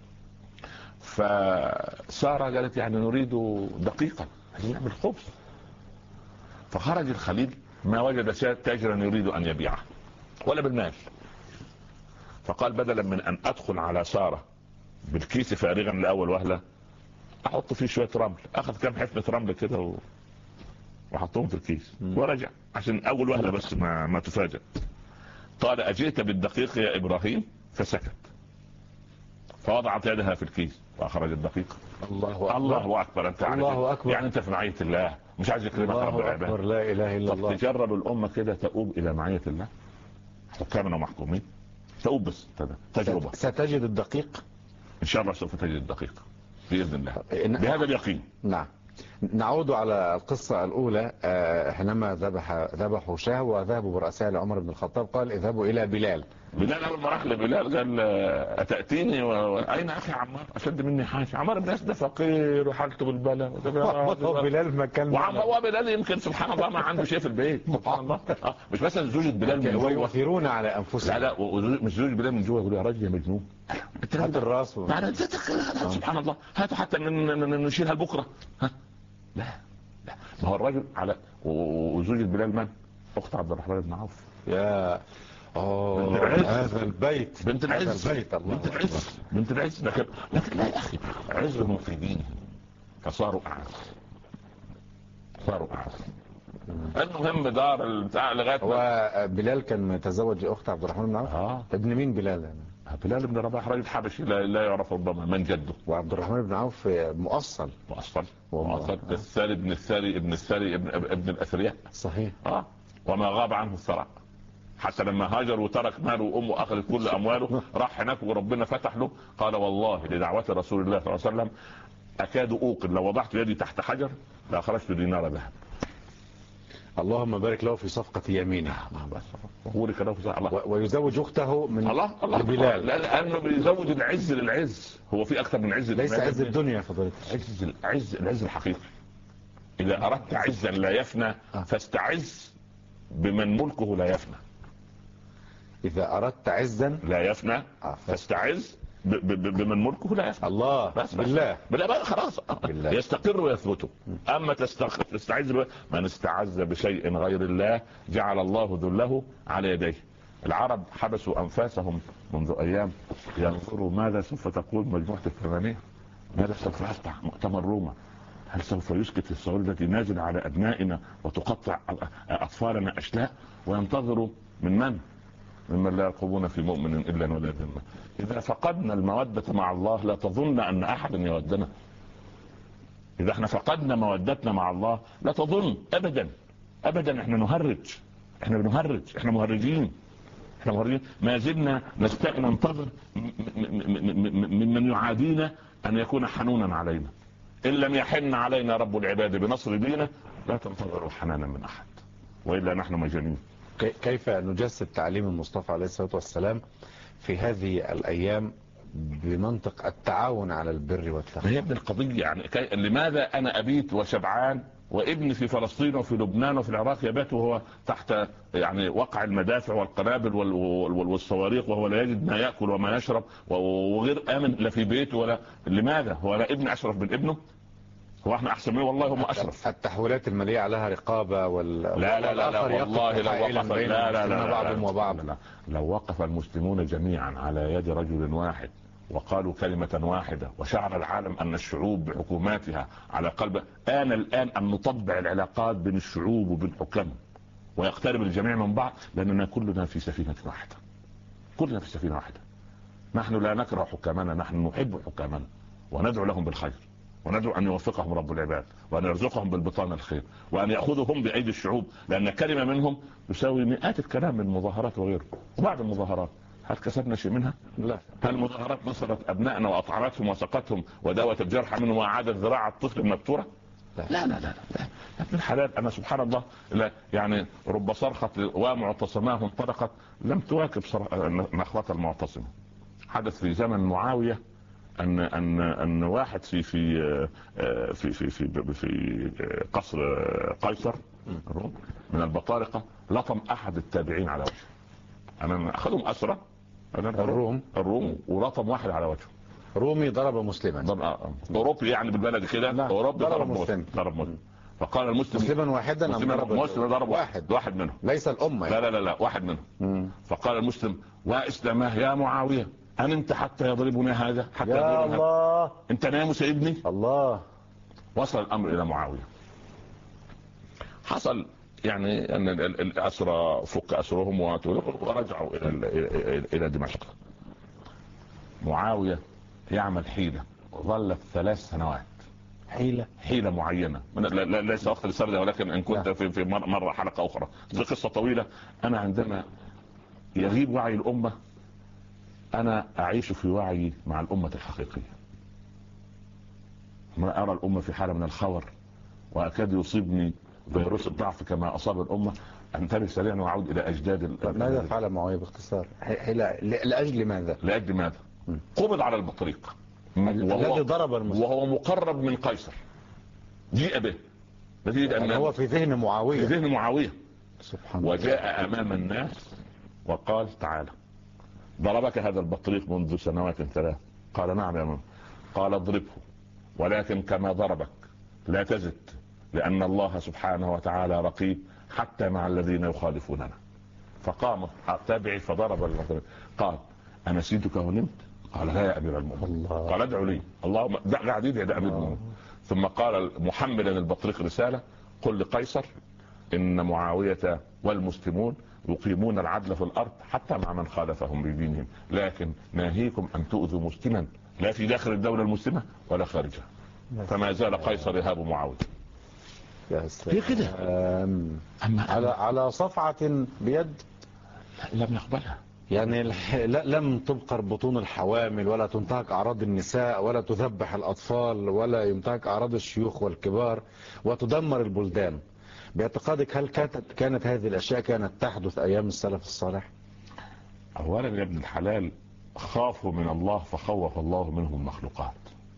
فسارة قالت يعني نريد دقيقة عشان نعمل خبز. فخرج الخليل ما وجد تاجرا يريد أن يبيعه ولا بالمال. فقال بدلا من أن أدخل على سارة بالكيس فارغا لأول وهلة أحط فيه شوية رمل. أخذ كم حفنة رمل كده وحطهم في الكيس ورجع عشان أول وهلة بس ما تفاجأ. قال أجئت بالدقيق يا إبراهيم؟ فسكت. فوضعت يدها في الكيس وأخرج الدقيق. الله أكبر. أنت الله أكبر. يعني أنت في معية الله مش عايز يكلمك رب العباد. لا إله إلا الله. تجرب الأمة كده تؤوب إلى معية الله حكامنا ومحكومين. تؤوب بس تجربة. ستجد الدقيق إن شاء الله سوف تجد الدقيق بإذن الله بهذا اليقين. نعم. نعود على القصة الأولى. حينما ذبحوا شاه وذهبوا برأسها لعمر بن الخطاب قال اذهبوا إلى بلال. بلال أول ما راح لبلال قال أتأتيني أين أخي عمار أشد مني حاجة. عمار بن أسد فقير وحالته بالبلاء. بلال مكان وبلال يمكن سبحان الله ما عنده شيء في البيت سبحان الله. مش مثلا زوجة بلال من جوه يوفرون على أنفسهم. لا مش زوجة بلال من جوه يقول يا راجل يا مجنون هات الراس سبحان الله هاتوا حتى نشيلها بكرة. لا ما هو الرجل على وزوجة بلال من؟ أخت عبد الرحمن بن عوف. يا هذا البيت بنت العز. بنت العز لكن لا يا أخي عزهم في دينهم فصاروا أعز. المهم دار البتاع لغاية بلال كان متزوج أخت عبد الرحمن بن عوف. ابن مين بلال يعني؟ بلال بن رباح رجل حبشي لا يعرف ربما من جده. وعبد الرحمن بن عوف مؤصل الثري ابن الثري ابن الأثرياء. صحيح. وما غاب عنه الثراء حتى لما هاجر وترك ماله وامه اخذت كل امواله راح هناك وربنا فتح له. قال والله لدعوة رسول الله صلى الله عليه وسلم اكاد اوقن لو وضعت يدي تحت حجر لاخرجت دينار ذهب. اللهم بارك له في صفقة يمينه. بورك له في الله. ويزوج أخته من الله بلال، لأنه بيزوج العز للعز. هو في أكثر من عز؟ ليس عز الدنيا يا فضيلة، العز الحقيقي. إذا أردت عزا لا يفنى فاستعز بمن ملكه لا يفنى. إذا أردت عزا لا يفنى فاستعز بمن ملكه لا يفنى. الله بس بالله بقى خلاص بالله. يستقر ويثبت. أما تستعز من استعز بشيء غير الله جعل الله ذله على يديه. العرب حبسوا أنفاسهم منذ أيام ينظروا ماذا سوف تقول مجموعة الثمانية، ماذا سوف يفتح مؤتمر روما، هل سوف يسكت الصغير التي نازل على أبنائنا وتقطع أطفالنا أشلاء، وينتظروا ممن لا يرقبون في مؤمن إلا ولا ذمة. إذا فقدنا المودة مع الله لا تظن أن أحد يودنا. إذا احنا فقدنا مودتنا مع الله لا تظن أبدا احنا نهرج، احنا بنهرج، احنا مهرجين ما زلنا ننتظر ممن يعادينا أن يكون حنونا علينا. إن لم يحن علينا رب العباد بنصر دينه لا تنتظروا حنانا من أحد، وإلا نحن مجانين. كيف نجسد تعليم المصطفى عليه الصلاة والسلام في هذه الأيام بمنطق التعاون على البر والتقوى؟ هي ابن القضية يعني لماذا أنا أبيت وشبعان وابني في فلسطين وفي لبنان وفي العراق يبات وهو تحت يعني وقع المدافع والقنابل والصواريخ وهو لا يجد ما يأكل وما يشرب وغير آمن لا في بيته ولا. لماذا؟ هو لا ابن أشرف من ابنه؟ هو احنا احسن منه؟ والله هم اشرف. التحويلات الماليه عليها رقابه لا والله لو وقف بعضهم وبعض لو وقف المسلمون جميعا على يد رجل واحد وقالوا كلمة واحدة وشعر العالم أن الشعوب بحكوماتها على قلب الآن أن نطبع العلاقات بين الشعوب وبين حكامهم ويقترب الجميع من بعض، لأننا كلنا في سفينة واحدة. كلنا في سفينة واحدة. نحن لا نكره حكامنا، نحن نحب حكامنا وندعو لهم بالخير وندعو أن يوفقهم رب العباد وأن يرزقهم بالبطانة الخير وأن يأخذهم بأيدي الشعوب، لأن كلمة منهم تساوي مئات الكلام من المظاهرات وغيره. وبعد المظاهرات هل كسبنا شيء منها؟ لا. هل المظاهرات نصرت أبنائنا وأطعمتهم وسقتهم وداوت الجرح منهم وأعادت ذراع الطفل المبتورة؟ لا ابن الحلال. أنا سبحان الله لا يعني رب صرخة ومعتصماه انطلقت لم تواكب نخوة المعتصم. حدث في زمن معاوية أن واحد في في في في في, في قصر قيصر من البطارقة لطم أحد التابعين على وجهه. أنا أخذهم أسرة الروم ولطم واحد على وجهه. رومي ضرب مسلما. أوروبي يعني بالبلد كده. أوروبي ضرب مسلم. فقال المسلم مسلما واحدا مسلم ضرب واحد منهم ليس الأمة يعني. لا واحد منهم. فقال المسلم وإسلامه يا معاوية أنمت حتى يضربني هذا حتى يا الله أنت نام سيدني الله. وصل الأمر إلى معاوية. حصل يعني أن الأسرى فك أسرهم ورجعوا إلى دمشق. معاوية يعمل حيلة وظلت 3 سنوات. حيلة معينة ليس وقت السرد، ولكن إن كنت في مرة حلقة أخرى دي قصة طويلة. أنا عندما يغيب وعي الأمة أنا أعيش في وعي مع الأمة الحقيقية. ما أرى الأمة في حالة من الخور وأكاد يصيبني فيروس الضعف كما أصاب الأمة أنتبه سريعا وأعود إلى أجداد. ماذا فعل معاوية باختصار؟ لأجل ماذا؟ قبض على البطريق الذي ضرب المسلم وهو مقرب من قيصر. جيء به يعني هو في ذهن معاوية سبحان الله. وجاء أمام الناس وقال تعالى ضربك هذا البطريق منذ سنوات 3. قال نعم يا من. قال اضربه ولكن كما ضربك لا تزد، لأن الله سبحانه وتعالى رقيب حتى مع الذين يخالفوننا. فقام تابعي فضرب البطريق. قال أنسيتك ونمت؟ قال لا يا أمير المؤمنين. قال ادعو لي اللهم دع عديد يا أمير المؤمنين. ثم قال محملا البطريق رسالة قل لقيصر إن معاوية والمسلمون يقيمون العدل في الأرض حتى مع من خالفهم بدينهم، لكن ناهيكم أن تؤذوا مسلما لا في داخل الدولة المسلمة ولا خارجها. فما زال قيصر يهاب معاوية. في كده على صفعة بيد لم يقبلها. يعني لم تبقر بطون الحوامل ولا تنتهك أعراض النساء ولا تذبح الأطفال ولا ينتهك أعراض الشيوخ والكبار وتدمر البلدان، باعتقادك هل كانت هذه الأشياء كانت تحدث أيام السلف الصالح؟ اولا يا ابن الحلال، خافوا من الله فخوف الله منهم المخلوقات.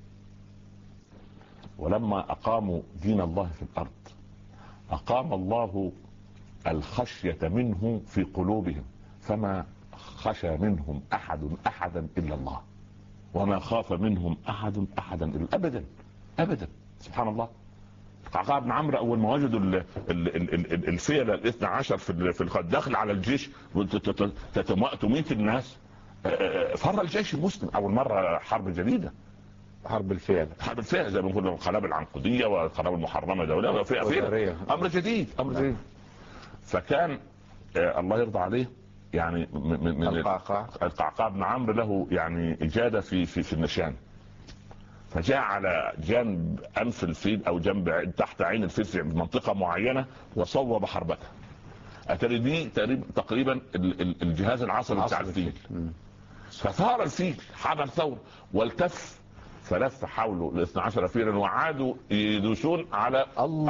ولما اقاموا دين الله في الارض اقام الله الخشية منه في قلوبهم، فما خشى منهم احدا الا الله، وما خاف منهم احدا الا ابدا. سبحان الله. قعقاع بن عمرو اول ما وجدوا الفيلة الاثنى عشر في الداخل على الجيش تميت الناس، فر الجيش المسلم اول مرة حرب جديدة، حرب الفيلة زي ما بنقول القنابل العنقودية والقنابل المحرمة دولة فيها امر جديد. فكان الله يرضى عليه يعني من القعقاع بن عمرو له يعني إجادة في النشان، فجاء على جنب أنف الفيل أو جنب تحت عين الفيل في منطقة معينة وصوب حربته. أتري دي تقريبا الجهاز العصبي بتاع الفيل، فثار الفيل حمل ثور والتف فلف حوله ال 12 فيلا وعادوا يدوسون على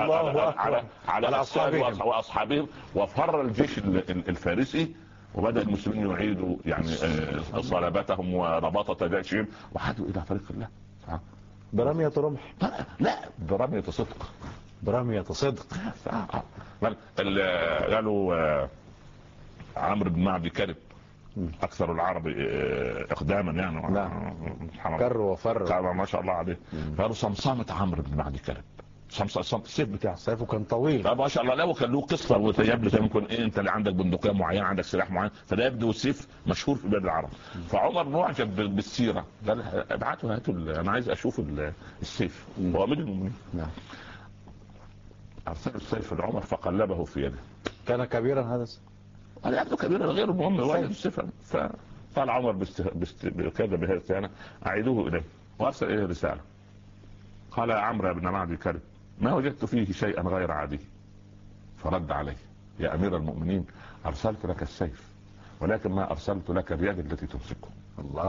أصحابهم وأصحابهم، وفر الجيش الفارسي وبدأ المسلمين يعيدوا يعني صلابتهم ورباطة جيشهم وعادوا إلى طريق الله برمية رمح. لا، برمية صدق. قالوا عمرو بن معدي كرب اكثر العرب اقداما يعني كر وفر ما شاء الله عليه. قالوا صمصامة عمرو بن معدي كرب، السيف بتاعه سيفه كان طويل ما شاء الله. لو كان له قصه وتيبلت ممكن انت اللي عندك بندقيه معينه عندك سلاح معين، فده يبدو السيف مشهور في بلاد العرب. فعمر معجب بالسيره قال ابعتوا هاتوا انا عايز اشوف السيف. هو امير المؤمنين ارسل السيف لعمر فقلبه في يده. كان كبيرا هذا قال يبدو كبيرا غير المهم هو السيف. فقال عمر كذا بهذا الاستهانه اعيدوه اليه وارسل اليه رساله. قال يا عمرو بن معدي كرب ما وجدت فيه شيئا غير عادي. فرد عليه يا امير المؤمنين ارسلت لك السيف ولكن ما ارسلت لك اليد التي تمسكه. الله،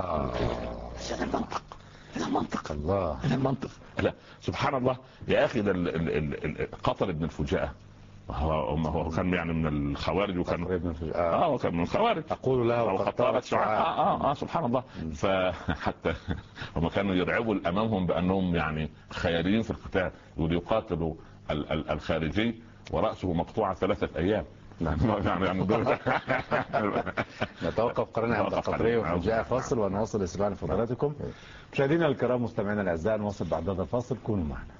هذا المنطق الله، هذا المنطق. لا سبحان الله يا اخي. ده قتل ابن الفجاءة هو كان يعني من الخوارج وكان كان من الخوارج. اقول لها وقد شعاع. سبحان الله. فحتى هم كانوا يرعبوا امامهم بانهم يعني خيارين في القتال، ويقاتلوا الخارجي ورأسه مقطوع 3 أيام. يعني نتوقف قرنا عند القطرية وجاء فاصل ونواصل استماع فضلاتكم. مشاهدينا الكرام مستمعينا الاعزاء، نواصل بعد هذا الفاصل، كونوا معنا.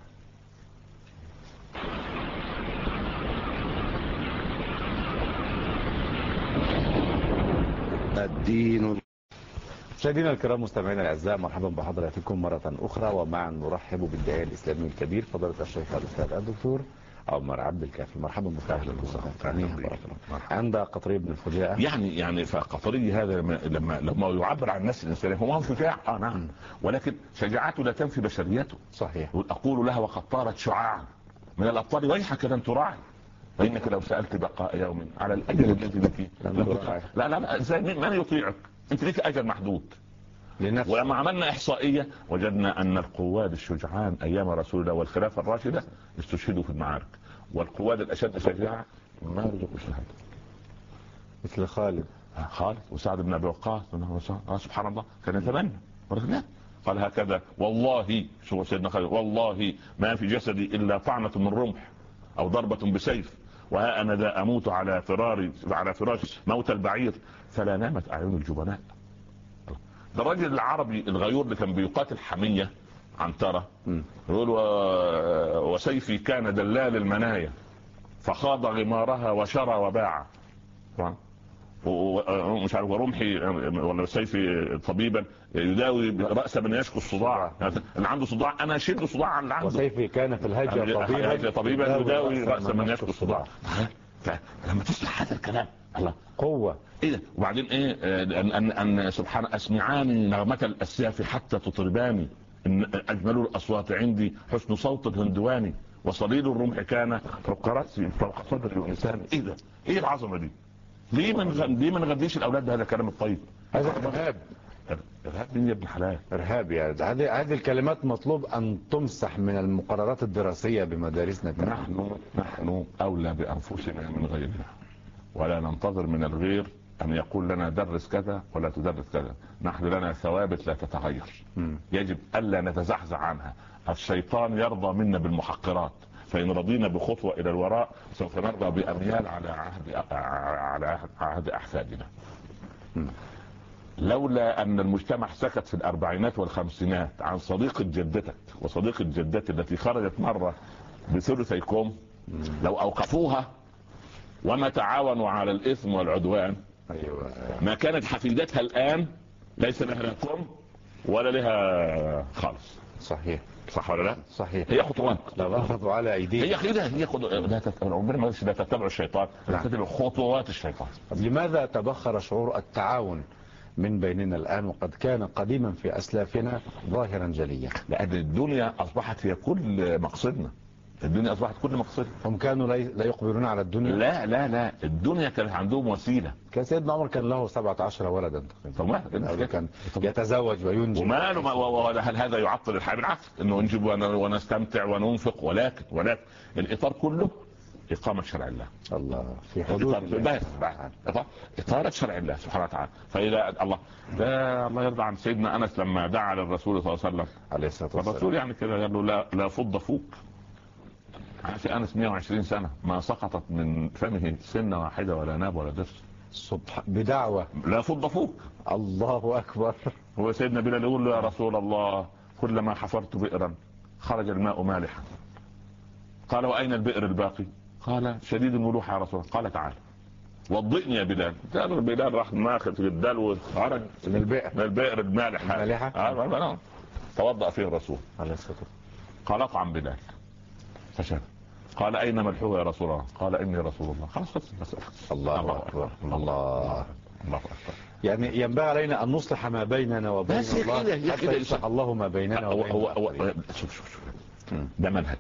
الدين. مشاهدينا الكرام مستمعينا الاعزاء، مرحبا بحضراتكم مرة أخرى، ومعا نرحب بالداعية الإسلامي الكبير فضيلة الشيخ الأستاذ الدكتور عمر عبد الكافي. مرحبا بك. اهلا وسهلا. عند قطري بن الفجاءة يعني فقطري هذا لما يعبر عن الناس الانسانيه هو شجاع نعم، ولكن شجاعته لا تنفي بشريته. صحيح. اقول لها وقد طارت شعاعا من الابطال ويحك لن تراعي، فانك لو سالت بقاء يوم على الاجل الذي لك لا ازاي من يطيعك؟ انت ليك اجل محدود لنفسك. ولما عملنا احصائيه وجدنا ان القواد الشجعان ايام رسول الله والخلافه الراشده استشهدوا في المعارك، والقواد الاشد شجاعه ما رزقوا الشهاده مثل خالد وسعد بن ابي وقاص. سبحان الله كان يتمنى ولكن قال هكذا والله، شو سيدنا خالد، والله ما في جسدي الا طعنه من رمح او ضربه بسيف، وها انا ذا اموت على فراش موت البعير فلا نامت اعين الجبناء. ده الراجل العربي الغيور اللي كان بيقاتل حمية عنترة يقول وسيفي كان دلال المنايا فخاض غمارها وشرى وباع، ومش عارف ورمحي ولا سيفي طبيبا يداوي رأس من يشكو الصداع. اللي عنده صداع انا اشد صداع عن اللي عنده. وسيفي كان في الهجة طبيبا يداوي رأس من يشكو الصداع. فلما تسمع هذا الكلام الله قوة ايه ده. وبعدين ايه ان سبحان اسمعاني نغمة الاسياف حتى تطرباني، ان اجمل الاصوات عندي حسن صوت الهندواني، وصليل الرمح كان فوق راسي فوق صدري وانسان. ايه ده؟ ايه العظمه دي؟ ليه ما نغذيش الاولاد بهذا الكلام الطيب؟ هذا ارهاب. ارهاب مين يا ابن حلال؟ ارهاب يعني هذه الكلمات مطلوب ان تمسح من المقررات الدراسيه بمدارسنا. نحن اولى بانفسنا من غيرنا، ولا ننتظر من الغير ان يقول لنا درس كذا ولا تدرس كذا. نحن لنا ثوابت لا تتغير، يجب الا نتزحزح عنها. الشيطان يرضى منا بالمحقرات، فإن رضينا بخطوة إلى الوراء سوف نرضى بأميال على عهد أحفادنا. لولا أن المجتمع سكت في الأربعينات والخمسينات عن صديقة جدتك وصديقة جدتي التي خرجت مرة بثلثيكم، لو أوقفوها وما تعاونوا على الإثم والعدوان، ما كانت حفيدتها الآن ليس لها لا كم ولا لها خالص. صحيح. صح ولا لا؟ صحيح. هي خطوات لرفضوا على ايديهم. هي كده، هي ربنا ما قالش لا تتبعوا الشيطان، تتبعوا خطوات الشيطان. لماذا تبخر شعور التعاون من بيننا الآن وقد كان قديما في أسلافنا ظاهرا جليا؟ لأن الدنيا أصبحت هي كل مقصدنا. الدنيا أصبحت كل مقصدنا. هم كانوا لا يقبلون على الدنيا. لا لا لا، الدنيا كانت عندهم وسيلة. كان سيدنا عمر كان له 17 ولدا، كان يتزوج وينجب. وماله، هل هذا يعطل الحياة؟ بالعكس، انه ننجب ونستمتع وننفق، ولكن الإطار كله إقامة شرع الله في حدود إطارة شرع الله سبحانه وتعالى. فإذا الله يرضى عن سيدنا أنس لما دعا للرسول صلى الله عليه وسلم عليه الصلاة والسلام، الرسول يعني كده قال له لا فض فوق. عاش أنس 120 سنة ما سقطت من فمه سنة واحدة ولا ناب ولا درس. بدعوة لا فض فوق. الله أكبر. هو سيدنا بلال يقول له يا رسول الله كلما حفرت بئرا خرج الماء مالحا. قال وأين البئر الباقي؟ قال شديد الملوحة يا رسول الله. قال تعال وضئني يا بلال. قال بلال راح ماخذ في الدلو وخرج من البئر المالحة. توضأ فيه الرسول عليه الصلاة والسلام. قال اطعم بلال فشرب. قال اين ملحوه يا رسول الله؟ قال اني رسول الله. خلاص بس. الله اكبر. الله اكبر. يعني ينبغي علينا ان نصلح ما بيننا وبين الله حتى يصلح الله ما بيننا وبين. شوف ده منهج،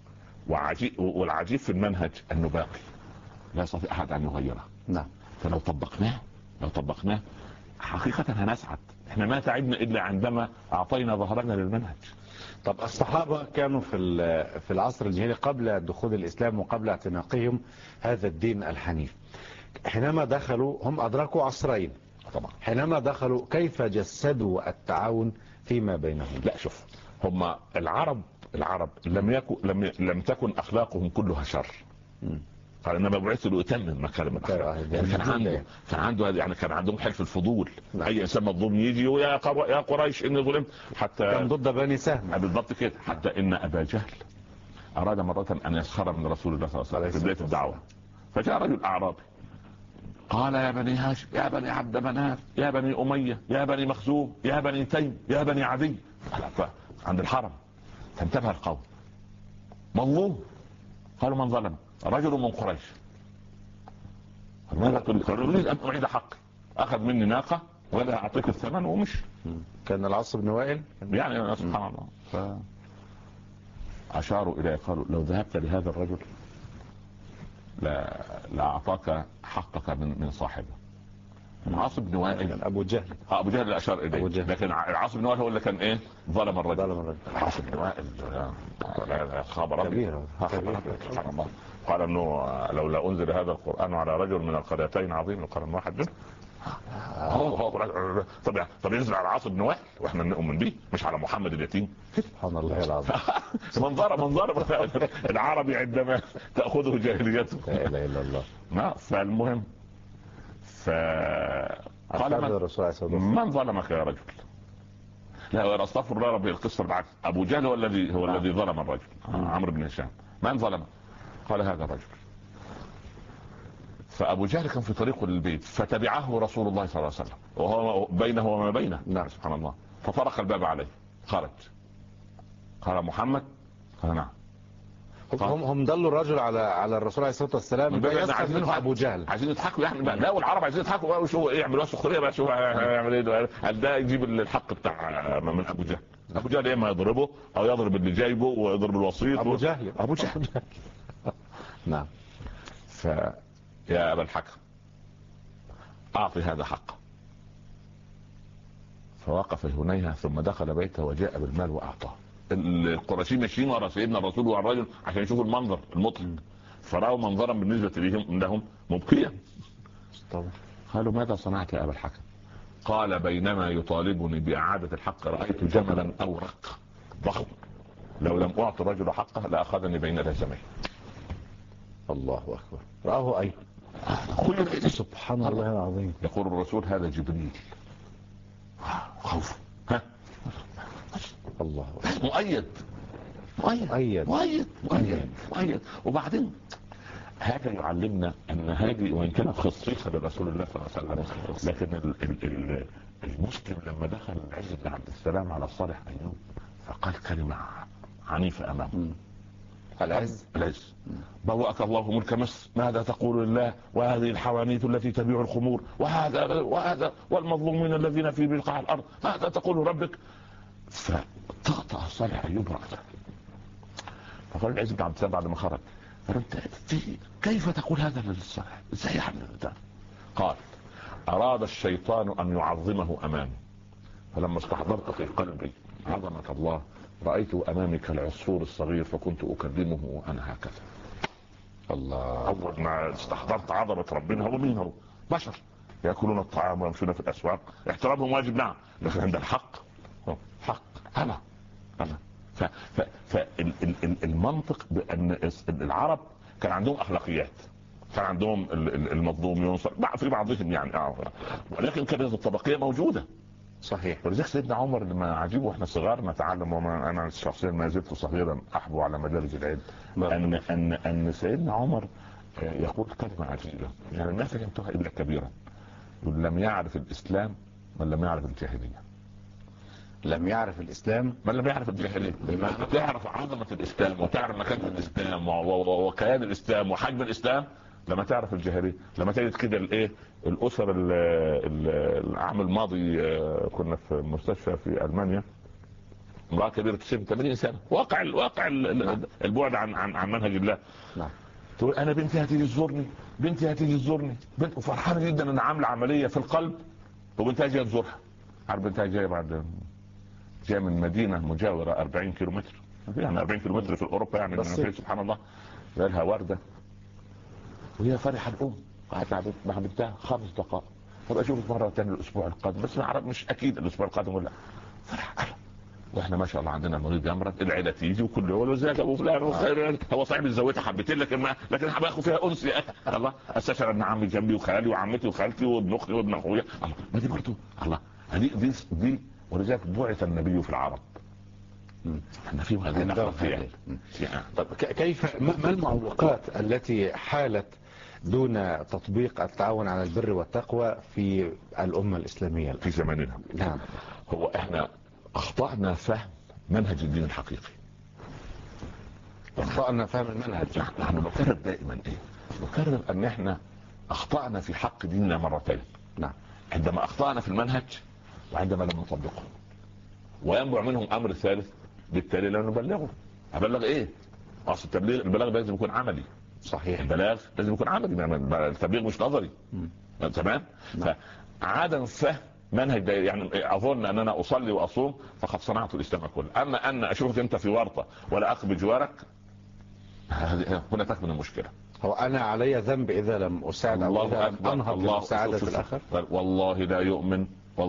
والعجيب في المنهج انه باقي لا يستطيع احد ان يغيره. نعم. فلو طبقناه حقيقة هنسعد. احنا ما تعبنا الا عندما اعطينا ظهرنا للمنهج. طب الصحابة كانوا في العصر الجاهلي قبل دخول الإسلام وقبل اعتناقهم هذا الدين الحنيف، حينما دخلوا هم أدركوا عصرين طبعا. حينما دخلوا كيف جسدوا التعاون فيما بينهم؟ لا شوف، هم العرب لم تكن أخلاقهم كلها شر. قال انما بعثت لاتمم مكارم الاخلاق. يعني كان عندهم حلف الفضول. اي انسان مظلوم يجي يا قريش اني ظلمت، حتى كان ضد بني سهم بالضبط كده. حتى ان ابا جهل اراد مرة ان يسخر من رسول الله صلى الله عليه وسلم في بداية الدعوة. فجاء رجل اعرابي قال يا بني هاشم يا بني عبد مناف يا بني امية يا بني مخزوم يا بني تيم يا بني عدي. عند الحرم فانتبه القوم مظلوم. قالوا من ظلم؟ رجل من قريش. اريد ان اعيد حقي. اخذ مني ناقه ولا اعطيك الثمن ومش. كان العاص بن وائل يعني سبحان الله. فاشاروا اليه قالوا لو ذهبت لهذا الرجل لا اعطاك حقك من صاحبه. العاص بن وائل ابو جهل اللي اشار اليه، لكن العاص بن وائل هو اللي كان ايه؟ ظلم الرجل. العاص بن وائل خبر كبير سبحان الله. قال انه لولا انزل هذا القران على رجل من القريتين عظيم لقرن واحد منه. طب ينزل على العاص بن وائل واحنا نؤمن به، مش على محمد اليتيم. سبحان الله العظيم. منظر العربي عندما تاخذه جاهليته. لا اله الا الله. فالمهم قال من ظلمك يا رجل؟ لا استغفر الله ربي، القصه بالعكس. ابو جهل هو الذي ظلم الرجل. عمرو بن هشام. من ظلمه؟ قال هذا الرجل. فابو جهل كان في طريقه للبيت فتبعه رسول الله صلى الله عليه وسلم وهو بينه وما بينه. نعم سبحان الله. فطرق الباب عليه خرج. قال محمد؟ قال نعم. هم دلوا الرجل على الرسول عليه الصلاه والسلام. عايزين منه ابو جهل عايزين يضحكوا يعني. لا والعرب عايزين يضحكوا. شو يعملوا سخريه بقى؟ شو يعمل ايه ده؟ يجيب الحق بتاع من ابو جهل. ابو جهل يا اما يضربه او يضرب اللي جايبه ويضرب الوسيط. ابو جهل نعم. يا ابا الحكم اعطي هذا حقه. فوقف هنيها ثم دخل بيته وجاء بالمال واعطاه. القرشيين ماشيين ورا سيدنا الرسول والرجل عشان يشوفوا المنظر المضحك، فرأوا منظرا بالنسبة لهم مبكيا. قالوا ماذا صنعت يا أبا الحكم؟ قال بينما يطالبني بإعادة الحق رأيت جملا أورق ضخم، لو لم أعطي الرجل حقه لأخذني بين لازميه. الله أكبر. رآه أي كل سبحان الله العظيم. يقول الرسول هذا جبريل. خوف. الله مؤيد. وبعدين هذا يعلمنا ان هذه وان كانت خصيصه لرسول الله صلى الله عليه وسلم، لكن المسلم لما دخل العز بن عبد السلام على صالح ايوب فقال كلمه عنيفه امامه. العز بوأك الله ملك مصر، ماذا تقول لله وهذه الحوانيت التي تبيع الخمور وهذا والمظلومين الذين في بقاع الارض، ماذا تقول ربك؟ فطأطأ صالح ايوب رأسه. فقال العز بن عبد السلام بعد ما خرج فانت كيف تقول هذا للصالح؟ ازاي يعني ده؟ قال اراد الشيطان ان يعظمه امامي، فلما استحضرت في قلبي عظمة الله رأيت امامي كالعصفور الصغير فكنت اكلمه وانا هكذا. الله. اول ما استحضرت عظمة ربنا، هو مين؟ هو بشر ياكلون الطعام ويمشون في الاسواق، احترامهم واجب نعم، لكن عند الحق حق انا فالمنطق بان العرب كان عندهم اخلاقيات، كان عندهم المظلوم ينصر في بعضهم يعني ولكن كانت الطبقيه موجوده. صحيح. ولذلك سيدنا عمر لما عجيب واحنا صغار نتعلم، وما انا شخصيا ما زلت صغيرا احبو على مدارج العلم، ان سيدنا عمر يقول كلمه عجيبه يعني ما فهمتها الا كبيرا، لم يعرف الاسلام من لم يعرف الجاهليه. لم يعرف الإسلام من لم يعرف الجاهلية. بمعنى تعرف عظمة الإسلام وتعرف مكانة الإسلام وكيان الإسلام وحجم الإسلام لما تعرف الجاهلية. لما تجد كده الايه الأسر العام الماضي كنا في مستشفى في ألمانيا، امرأة كبيرة سن 80 سنة، واقع البعد عن منهج الله. نعم. تقول أنا بنتي هتيجي تزورني، بنت وفرحانة جدا أن عاملة عملية في القلب وبنتها جاية تزورها. عارف بنتها جاية من مدينة مجاورة 40 كيلومتر، يعني 40 كيلومتر في أوروبا يعني سبحان الله. لها وردة وهي فرحة الأم قاعدة مع بنتها 5 دقائق، طب أشوفك مرة تانية الأسبوع القادم، بس مش أكيد الأسبوع القادم ولا فرح. واحنا ما شاء الله عندنا المريض يمرض العيله تيجي وكل يوم وزيك ابو فلان وخير، هو صعب زودتها حبتين لكن حابب اخذ فيها انس يا الله. استشعر ان عمي جنبي وخالي وعمتي وخالتي وابن اختي وابن اخويا، الله ما دي برضه الله دي ولذلك بعث النبي في العرب. احنا في هذه الاخلاقيات. طب كيف ما المعوقات التي حالت دون تطبيق التعاون على البر والتقوى في الأمة الإسلامية في زماننا؟ نعم. هو احنا اخطأنا فهم منهج الدين الحقيقي. اخطأنا فهم المنهج. نحن نكرر دائما نكرر ان احنا اخطأنا في حق ديننا مرتين. نعم. عندما اخطأنا في المنهج وعندما لم نطبقه، وينبع منهم امر ثالث بالتالي لا نبلغه. ابلغ ايه؟ اصل البلاغ لازم يكون عملي. صحيح. البلاغ لازم يكون عملي، يعني التبليغ مش نظري. تمام. فعدم فهم منهج يعني اظن ان انا اصلي واصوم فقد صنعت الاسلام كله، اما ان اشوفك انت في ورطه ولا اخ بجوارك هنا تكمن المشكله. هو انا علي ذنب اذا لم اساعد او اذا لم انهض لمساعده الاخر؟ والله لا يؤمن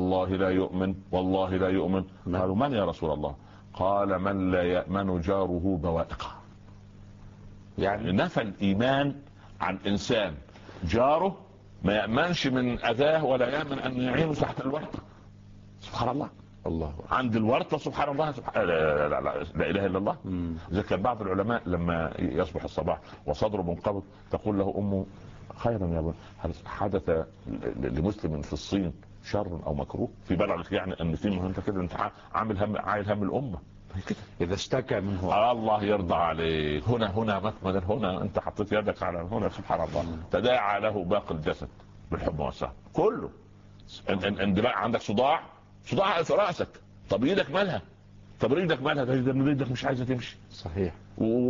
قالوا من يا رسول الله؟ قال من لا يأمن جاره بوائقه. يعني نفى الايمان عن انسان جاره ما يأمنش من اذاه ولا يأمن ان يعينه تحت الورطه. سبحان الله. الله عند الورطه سبحان الله لا اله الا الله. اذا كان بعض العلماء لما يصبح الصباح وصدره منقبض تقول له امه خيرا يا ابن، هل حدث لمسلم في الصين شر او مكروه في بلغك يعني ان في انت كده انت عامل هم الامه كده. اذا اشتكى منه الله يرضى عليك هنا مكمن، هنا انت حطيت يدك على هنا سبحان الله تداعى له باقي الجسد بالحب والسهر كله. ان بقى عندك صداع في راسك، طب ايدك مالها؟ طب رجلك مالها؟ رجلك مش عايزه تمشي. صحيح.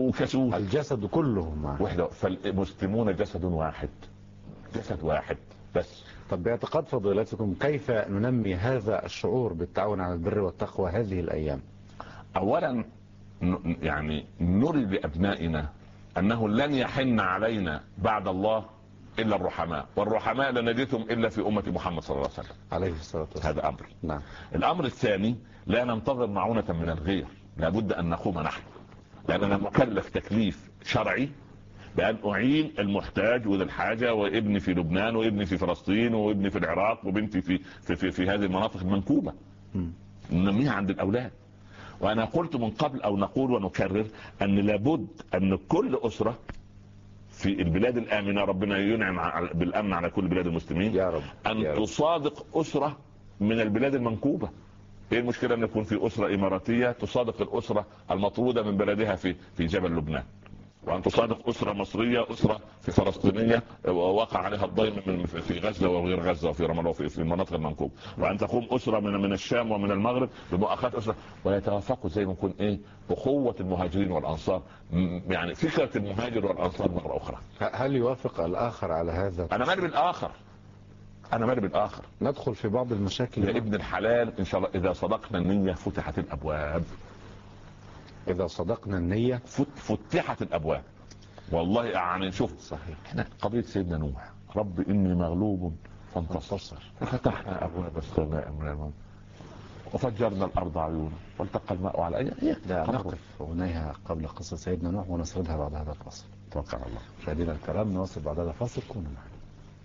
وكسوف الجسد كله معه وحده. فالمسلمون جسد واحد بس. طب باعتقاد فضيلتكم كيف ننمي هذا الشعور بالتعاون على البر والتقوى هذه الأيام؟ اولا يعني نري لابنائنا انه لن يحن علينا بعد الله الا الرحماء، والرحماء لن نجدهم الا في امه محمد صلى الله عليه وسلم عليه الصلاة والسلام. هذا امر. نعم. الامر الثاني، لا ننتظر معونة من الغير، لابد ان نقوم نحن، لاننا مكلف تكليف شرعي بان اعين المحتاج وذي الحاجه، وابني في لبنان، وابني في فلسطين، وابني في العراق، وبنتي في هذه المناطق المنكوبه، ننميها عند الاولاد. وانا قلت من قبل او نقول ونكرر ان لابد ان كل اسره في البلاد الامنه، ربنا ينعم بالامن على كل بلاد المسلمين يا رب، ان يا رب. تصادق اسره من البلاد المنكوبه. ايه المشكله ان يكون في اسره اماراتيه تصادق الاسره المطروده من بلدها في جبل لبنان، وان تصادق اسره مصريه، اسره في فلسطينيه وقع عليها الضيم في غزه وغير غزه وفي رام الله وفي المناطق المنكوبه، وان تقوم اسره من الشام ومن المغرب بمؤاخاه اسره، ويتوافقوا زي ما يكون اخوه المهاجرين والانصار، يعني فكره المهاجر والانصار مره اخرى. هل يوافق الآخر على هذا؟ انا مالي بالاخر، انا مالي بالاخر. ندخل في بعض المشاكل يا ابن الحلال ان شاء الله اذا صدقنا النيه فتحت الابواب. إذا صدقنا النية فتحت الابواب والله. يعني شوف صحيح. احنا قضيه سيدنا نوح، رب اني مغلوب فانتصر، ففتحنا ابواب السماء من الماء وفجرنا الارض عيونا والتقى الماء على اي. نقف هنا قبل قصة سيدنا نوح ونسردها بعد هذا الفصل. توكل على الله. مشاهدينا الكرام، نواصل بعد هذا الفصل، كونوا معنا.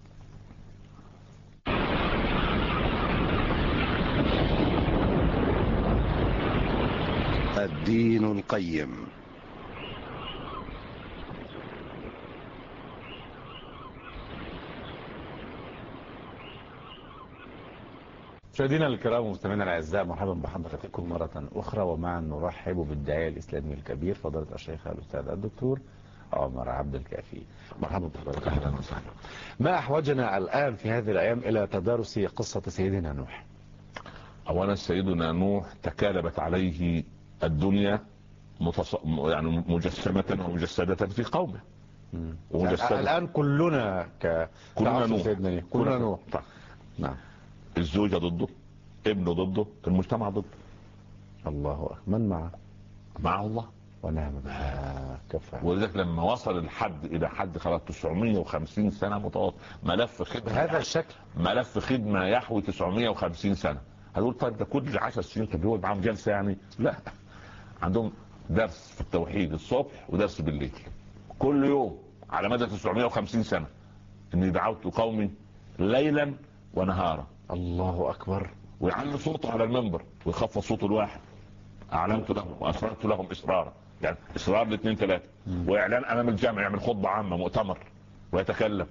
الدين القيم. مشاهدينا الكرام ومستمعينا الاعزاء، مرحبا بحضراتكم مرة أخرى، ومعا نرحب بالداعية الإسلامي الكبير فضيلة الشيخ الأستاذ الدكتور عمر عبد الكافي. مرحبا بحضرتك. اهلا وسهلا. ما أحوجنا الآن في هذه الأيام إلى تدارس قصة سيدنا نوح؟ اولا سيدنا نوح تكالبت عليه الدنيا يعني مجسمة ومجسدة في قومه. يعني الآن كلنا نوح. سيدنا نوح. كلنا نوح. نعم. الزوجة ضده، ابنه ضده، المجتمع ضده. الله أكبر. من معه الله ونعم بالله. كفى. ولذلك لما وصل الحد الى حد خلاص 950 سنة متواصل، ملف خدمة بهذا الشكل، ملف خدمة يحوي 950 سنة. هتقول طيب ده كل 10 سنين كان بيقعد معاهم جلسة يعني؟ لا، عندهم درس في التوحيد الصبح ودرس بالليل كل يوم على مدى 950 سنة. اني دعوت قومي ليلا ونهارا. الله أكبر. ويعلي صوته على المنبر ويخفض صوته الواحد. اعلنت لهم واسررت لهم اسرارا، يعني اصرار لاثنين ثلاثة، واعلان امام الجامع، يعمل خطبة عامة مؤتمر ويتكلم.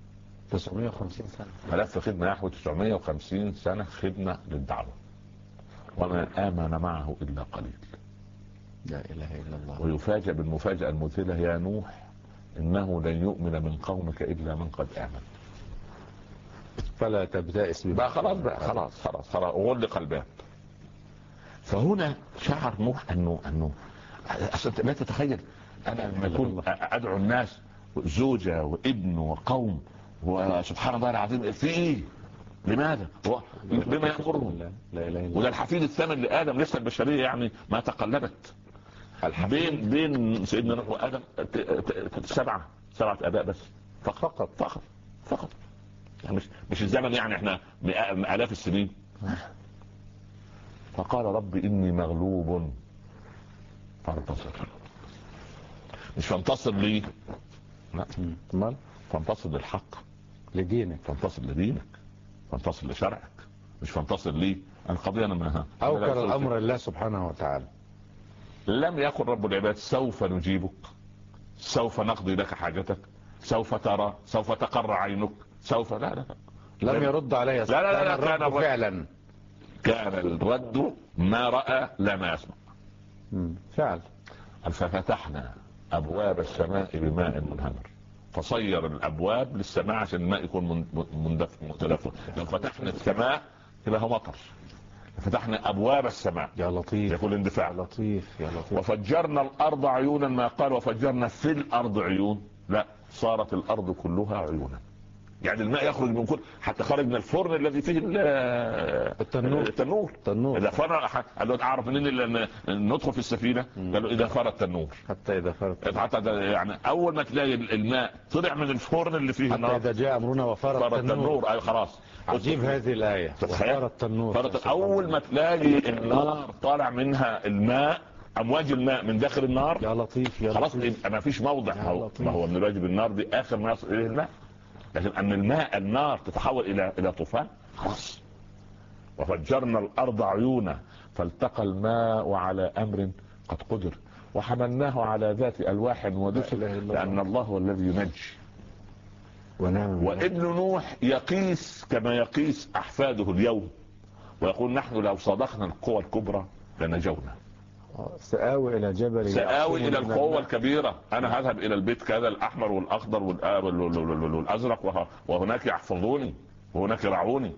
950 سنة ملف خدمة يحوي 950 سنة خدمة للدعوة، وما آمن معه إلا قليل. لا إله إلا الله. ويفاجأ بالمفاجأة المذهلة: يا نوح إنه لن يؤمن من قومك إلا من قد آمن. فلا تبتئس بقى خلاص بقى خلاص وغلق الباب. فهنا شعر نوح أنه لا تتخيل أنا لما يكون أدعو الناس زوجة وابن وقوم، وسبحان الله العظيم في ايه؟ لماذا؟ بما يأمرهم. لا اله الا الله. وده الحفيد الثامن لآدم، لسه البشرية يعني ما تقلبت. بين سيدنا نوح وآدم 7 آباء بس فقط. يعني مش الزمن، يعني احنا آلاف السنين. فقال رب إني مغلوب فانتصر. مش فانتصر لي، لا، فانتصر للحق، لدينك، فانتصر لدينك، فانتصر لشرعك، مش فانتصر لي القضية. انا ما اوكر الامر لله سبحانه وتعالى. لم يقل رب العباد سوف نجيبك، سوف نقضي لك حاجتك، سوف ترى، سوف تقر عينك، سوف لا لم يرد عليه. لا كان فعلا كان الرد ما رأى لا ما يسمع. فعل. ففتحنا ابواب السماء بماء منهمر، فصير الابواب للسماء عشان الماء يكون متدفق. لو فتحنا السماء يبقى هو مطر. فتحنا ابواب السماء يا لطيف، يكون اندفاع. لطيف يا لطيف. وفجرنا الارض عيونا، ما قال وفجرنا في الارض عيون، لا، صارت الارض كلها عيونا. يعني الماء يخرج من كل، حتى خرج من الفرن الذي فيه التنور. اذا فر قال له اعرف منين ندخل في السفينه؟ قال له اذا فر التنور. حتى اذا حتى يعني اول ما تلاقي الماء طلع من الفرن اللي فيه النار، حتى اذا جاء امرنا وفر التنور. اي خلاص. عجيب هذه الايه، وفر التنور. اول ما تلاقي النار طالع منها الماء، امواج الماء من داخل النار، يا لطيف يا خلاص لطيف. ما فيش موضع. ما هو من الواجب النار دي اخر ما يصل اليه الماء، لكن ان النار تتحول الى طوفان خلاص. وفجرنا الارض عيونا فالتقى الماء على امر قد قدر وحملناه على ذات الواح ودسر، لان الله هو الذي ينجي. وابن نوح يقيس كما يقيس احفاده اليوم، ويقول نحن لو صادقنا القوى الكبرى لنجونا. سآوي إلى جبل، سآوي إلى القوة الكبيرة، أنا هذهب إلى البيت كذا الأحمر والأخضر والأزرق وهناك يحفظوني وهناك يرعوني.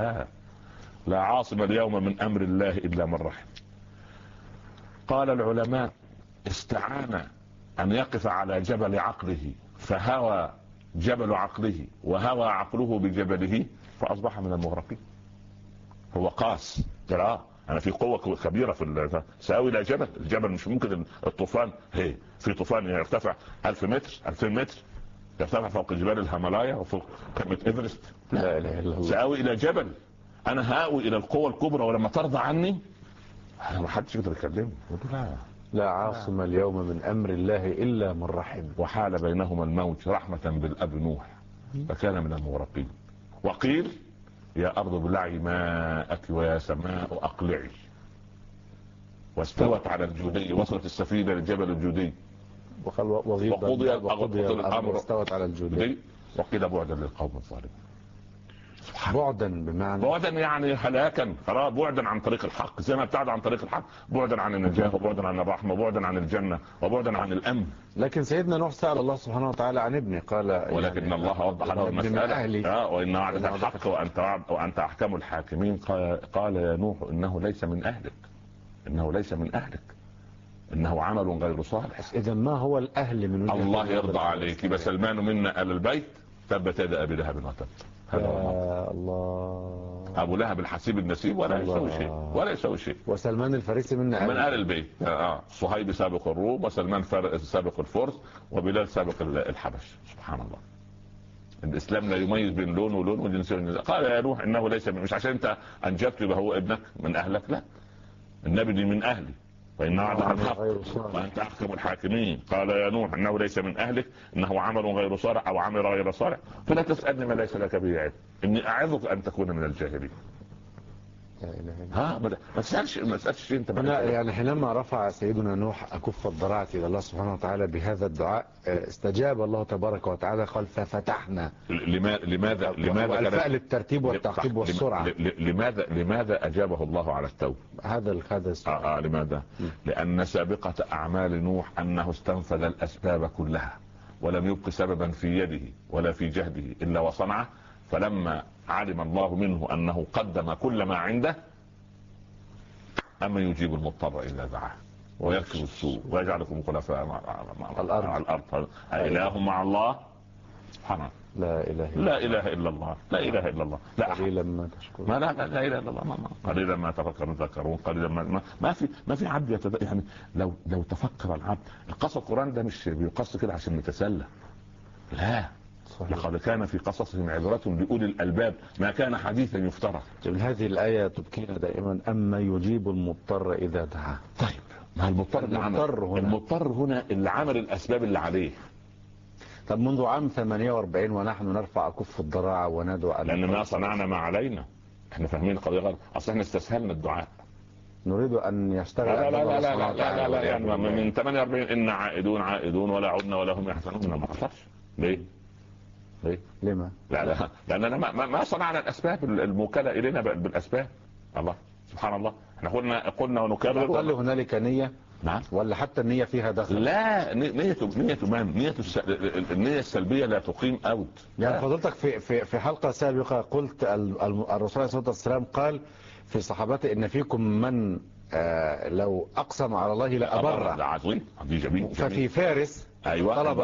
لا عاصم اليوم من أمر الله إلا من رحم. قال العلماء استعان أن يقف على جبل عقله، فهوى جبل عقله وهوى عقله بجبله فأصبح من المغرقين. هو قاس أنا في قوة كبيرة في سأوي إلى جبل. الجبل مش ممكن الطوفان، في طوفان يرتفع 1000 متر 2000 متر، يرتفع فوق جبال الهيمالايا وفوق قمة إيفرست. لا إله إلا الله. سأوي إلى جبل، أنا هاوي إلى القوة الكبرى، ولما ترضى عني ما حدش يقدر يكلمني. لا عاصم اليوم من أمر الله إلا من رحم. وحال بينهما الموج رحمة بالأب نوح فكان من المغرقين. وقيل يا أرض ابلعي ماءك ويا سماء أقلعي. واستوت على الجودي، وصلت السفينة لجبل الجودي وقضي الأمر واستوت على الجودي. وقيل بعدا للقوم الظالمين. بعدا بمعنى بعدا يعني هلاكا، خلاص بعدا عن طريق الحق، زي ما ابتعد عن طريق الحق بعدا عن النجاة وبعدا عن الرحمة وبعدا عن الجنة وبعدا عن الأمن. لكن سيدنا نوح سأل الله سبحانه وتعالى عن ابنه، قال ولكن يعني الله وضح له المسألة وإن وعدك الحق وأنت أحكم الحاكمين. قال يا نوح إنه ليس من أهلك، إنه ليس من أهلك، إنه عمل غير صالح. إذا ما هو الأهل من وجهة الله يرضى عليك بسلمان منا آل البيت تبت يد أبي لهب وتب. يا الله. أبو لهب الحسيب النسيب ولا يسوي شيء وسلمان الفارسي من آل البيت. صهيب سابق الروم، وسلمان سابق الفرس، وبلال سابق الحبش. سبحان الله. الإسلام لا يميز بين لون ولون وجنسية. قال يا نوح إنه ليس مش عشان أنت أنجبت يبقى هو ابنك من أهلك، لا، النبي من أهلي وإن وعدك الحق وأنت أحكم الحاكمين. قال يا نوح إنه ليس من أهلك، إنه عمل غير صالح أو عمل غير صالح، فلا تسألني ما ليس لك به علم، إني أعظك أن تكون من الجاهلين. ما تسألش انت يعني حينما رفع سيدنا نوح أكف الضراعة إلى الله سبحانه وتعالى بهذا الدعاء استجاب الله تبارك وتعالى، قال ففتحنا. لماذا الفعل الترتيب والتعقيب والسرعة. لماذا أجابه الله على التوبة؟ هذا لماذا؟ لأن سابقة أعمال نوح أنه استنفذ الأسباب كلها ولم يبق سببا في يده ولا في جهده إلا وصنعه، فلما علم الله منه أنه قدم كل ما عنده، أما يجيب المضطر إذا دعاه ويكشف السوء ويجعلكم خلفاء الأرض إله مع الله. سبحانه لا إله إلا الله. قليلا ما تشكرون. لا إله إلا الله. قليلا ما تذكرون. قليلا ما في عبد يعني لو تفكر العبد. القصص القرآن ده مش بيقص كده عشان نتسلى، لا، لقد كان في قصصهم عبرة لأولي الألباب ما كان حديثا يفترى. هذه الآية تبكينا دائما، أما يجيب المضطر إذا دعاه. طيب ما المضطر هنا اللي عمل الأسباب اللي عليه. طب منذ عام 48 ونحن نرفع أكف الضراعة وندعو على، لأن ما صنعنا ما علينا. احنا فاهمين القضية غلط، أصلا احنا استسهلنا الدعاء. نريد أن يشتغل. لا يعني من 48 إن عائدون ولا عدنا ولا هم يحزنون. ما حصلش. ليه؟ لما؟ لا لأننا ما صنعنا الأسباب الموكلة إلينا بالأسباب. الله سبحان الله. احنا قلنا ونكرر. هل هنالك نية؟ نعم. ولا حتى النية فيها دخل؟ لا، نية النية السلبية لا تقيم أود. يعني فضلتك في حلقة سابقة قلت الرسول عليه الصلاة والسلام قال في صحابته إن فيكم من لو أقسم على الله ده لأبره. عظيم، دي جميل. ففي فارس ايوه طلب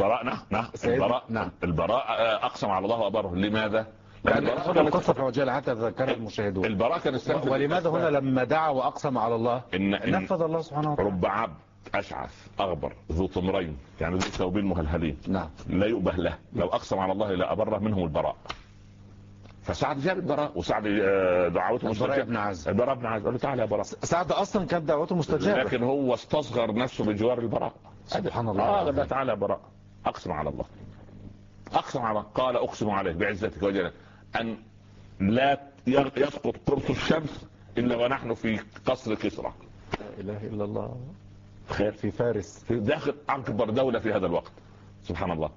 البراء اقسم على الله وابره. لماذا؟ لأن القصة في عجالة حتى ذكرها المشاهدون. البراء كان استنفذ. ولماذا هنا لما دعا وأقسم على الله نفذ الله سبحانه وتعالى؟ رب عبد أشعث أغبر ذو طمرين، يعني ذو ثوبين مهلهلين، نعم، لا يؤبه له، لو أقسم على الله لا أبره، منهم البراء. فسعد جاب البراء، وسعد دعوته مستجابة. البراء بن عازب قال له تعالى يا براء. سعد أصلا كانت دعوته مستجابة، لكن هو استصغر نفسه بجوار البراء. سبحان الله. ده تعالى يا براء، أقسم على الله. أقسم على الله. قال أقسم عليك بعزتك وجلالك أن لا يسقط قرص الشمس إلا ونحن في قصر كسرى. لا إله إلا الله. خير في فارس، في داخل أكبر دولة في هذا الوقت. سبحان الله.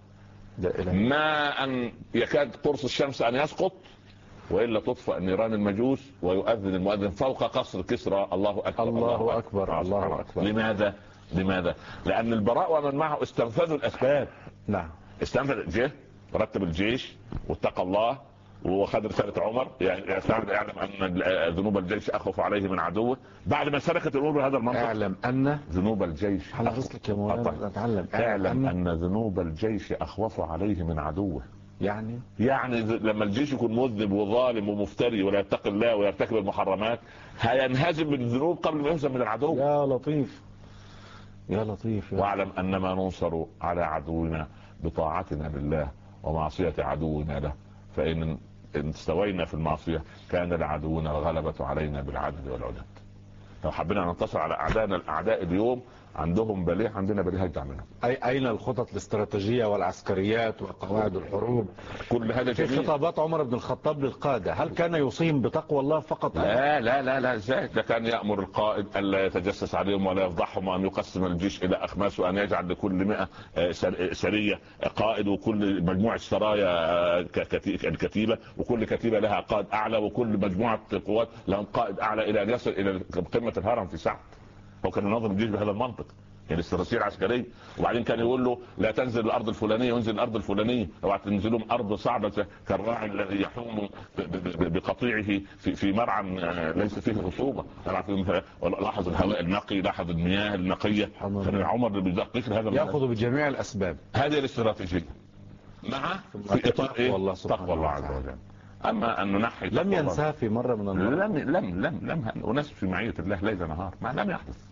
ما أن يكاد قرص الشمس أن يسقط وإلا تطفأ نيران المجوس ويؤذن المؤذن فوق قصر كسرى الله أكبر الله أكبر الله أكبر. لماذا؟ لأن البراء ومن معه استنفذوا الأسباب. نعم، استنفذ جه رتب الجيش واتقى الله وخد رسالة عمر، يعني سعد يعلم أن ذنوب الجيش أخف عليه من عدوه. بعد ما سلكت الأمور بهذا المنطق، اعلم أن ذنوب الجيش على رزقك يا مولانا نتعلم. اعلم أن ذنوب الجيش أخوف عليه من عدوه. يعني لما الجيش يكون مذنب وظالم ومفتري ولا يتقي الله ويرتكب المحرمات، هينهزم من الذنوب قبل ما يهزم من العدو. يا لطيف يا لطيف. واعلم أن ما ننصر على عدونا بطاعتنا لله ومعصية عدونا له، فإن استوينا في المعصية كان لعدونا الغلبة علينا بالعدل والعدد. لو حبينا ننتصر على أعدائنا الأعداء اليوم عندهم بليه، عندنا بليه هجع منهم. أين الخطط الاستراتيجية والعسكريات وقواعد الحروب؟ كل هذا في خطابات عمر بن الخطاب للقادة هل كان يوصيهم بتقوى الله فقط؟ لا ازاي؟ ده كان يأمر القائد ألا يتجسس عليهم ولا يفضحهم، وأن يقسم الجيش إلى أخماس، وأن يجعل لكل 100 سرية قائد، وكل مجموعة سرايا الكتيبة، وكل كتيبة لها قائد أعلى، وكل مجموعة قوات لهم قائد أعلى إلى أن يصل إلى قمة الهرم في سعد. هو كان ينظم الجيش بهذا المنطق، يعني الاستراتيجيه العسكريه. وبعدين كان يقول له لا تنزل الارض الفلانيه وانزل الارض الفلانيه، اوعى تنزلهم ارض صعبه كالراعي الذي يحوم بقطيعه في مرعى ليس فيه رطوبه. لاحظ الهواء النقي، لاحظ المياه النقيه. كان عمر بيدقق هذا، ياخذ بجميع الاسباب. هذه الاستراتيجيه مع في اطار ايه؟ تقوى الله عز وجل. اما ان ننحي لم ينساها في مره من المرات. لم وناس في معيه الله ليل نهار، ما لم يحدث.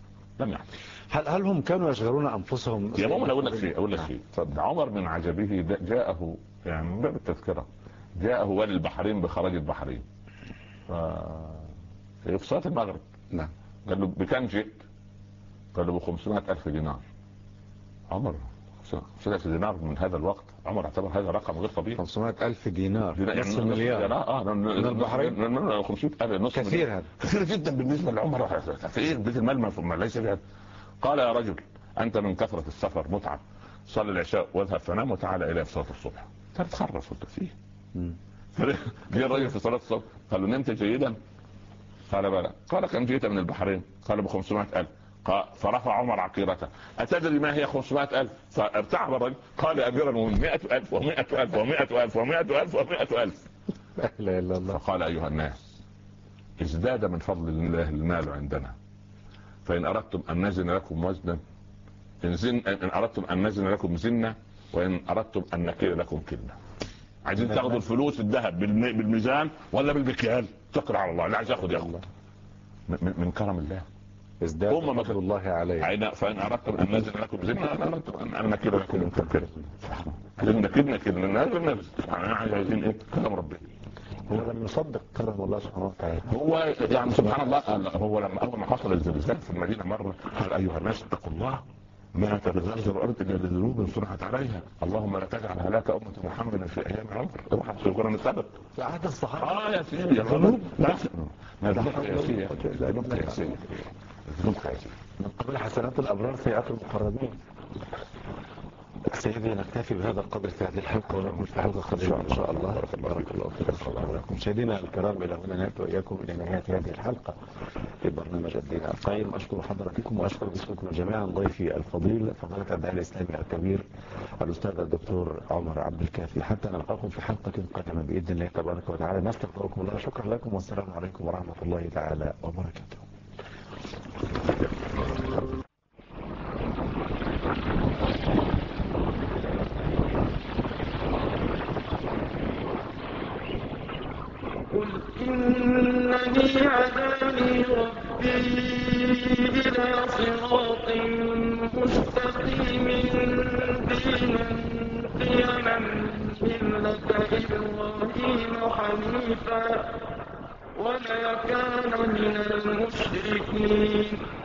هل هم كانوا يشغلون انفسهم؟ يا ماما اقول لك شيء. عمر من عجبه جاءه، يعني من باب التذكره، جاءه والي البحرين بخراج البحرين في صلاه المغرب. نعم. قال له بكم جئت؟ قال له ب 500,000 دينار. عمر 500,000 دينار من هذا الوقت عمر اعتبر هذا رقم غير طبيعي. 500,000 دينار نصف مليار. من البحرين 500,000 نصف كثير. هذا كثير جدا بالنسبه لعمر. في ايه بيت المال ما ليس فيها. قال يا رجل انت من كثره السفر متعب، صل العشاء واذهب فنام وتعالى الى صلاه الصبح. تتخرف وانت فيه. جاء الرجل في صلاه الصبح قال له نمت جيدا؟ قال بلى. قال كم جئت من البحرين؟ قال ب 500,000. فرفع عمر عقيرته. أتدري ما هي 500,000؟ فارتعب الرجل. قال يا أمير المؤمنين 100,000 و100,000 و100,000 و100,000 و100,000. لا إله إلا الله. فقال أيها الناس ازداد من فضل الله المال عندنا، فإن أردتم أن نزن لكم وزنا إن أردتم أن نزن لكم زنا، وإن أردتم أن نكيل لكم كلنا. عايزين تاخذوا الفلوس الذهب بالميزان ولا بالمكيال؟ تقرأ على الله. لا عايز ياخذ من كرم الله. ازداد فضل الله عليه. فإن أردتم أن نزل لكم زنا، أن أردتم أن نكيل لكم كلنا. نكيل عايزين إيه؟ كلام ربنا. هو لم يصدق كرم الله سبحانه وتعالى. هو يعني سبحان الله. هو لما أول ما حصل الزلزال في المدينة مرة قال أيها الناس اتقوا الله، ما تتزلزل الأرض إلا لذنوب صنعت عليها، اللهم لا تجعل هلاك أمة محمد في أيام عمر. اوعى تذكر من السبب في عهد الصحابة. يا سيدي ذنوب. ما ده قياسية. ذنوب قياسية. من قبل حسنات الأبرار سيئات المقربين. سيدي نكتفي بهذا القدر في هذه الحلقة، ونكون في حلقة قادمة إن شاء الله. بارك الله فيكم. مشاهدينا الكرام، إلى هنا نأتي وإياكم إلى نهاية هذه الحلقة في برنامج الدين القيم. أشكر حضراتكم وأشكر باسمكم جميعا ضيفي الفضيل فضيلة الداعية الإسلامي الكبير الأستاذ الدكتور عمر عبد الكافي. حتى نلقاكم في حلقة قادمة بإذن الله تبارك وتعالى. نستغفركم الله. شكرا لكم والسلام عليكم ورحمة الله تعالى وبركاته. هداني ربي إلى صراط مستقيم دينا قيما ملة إبراهيم حنيفا وما كان من المشركين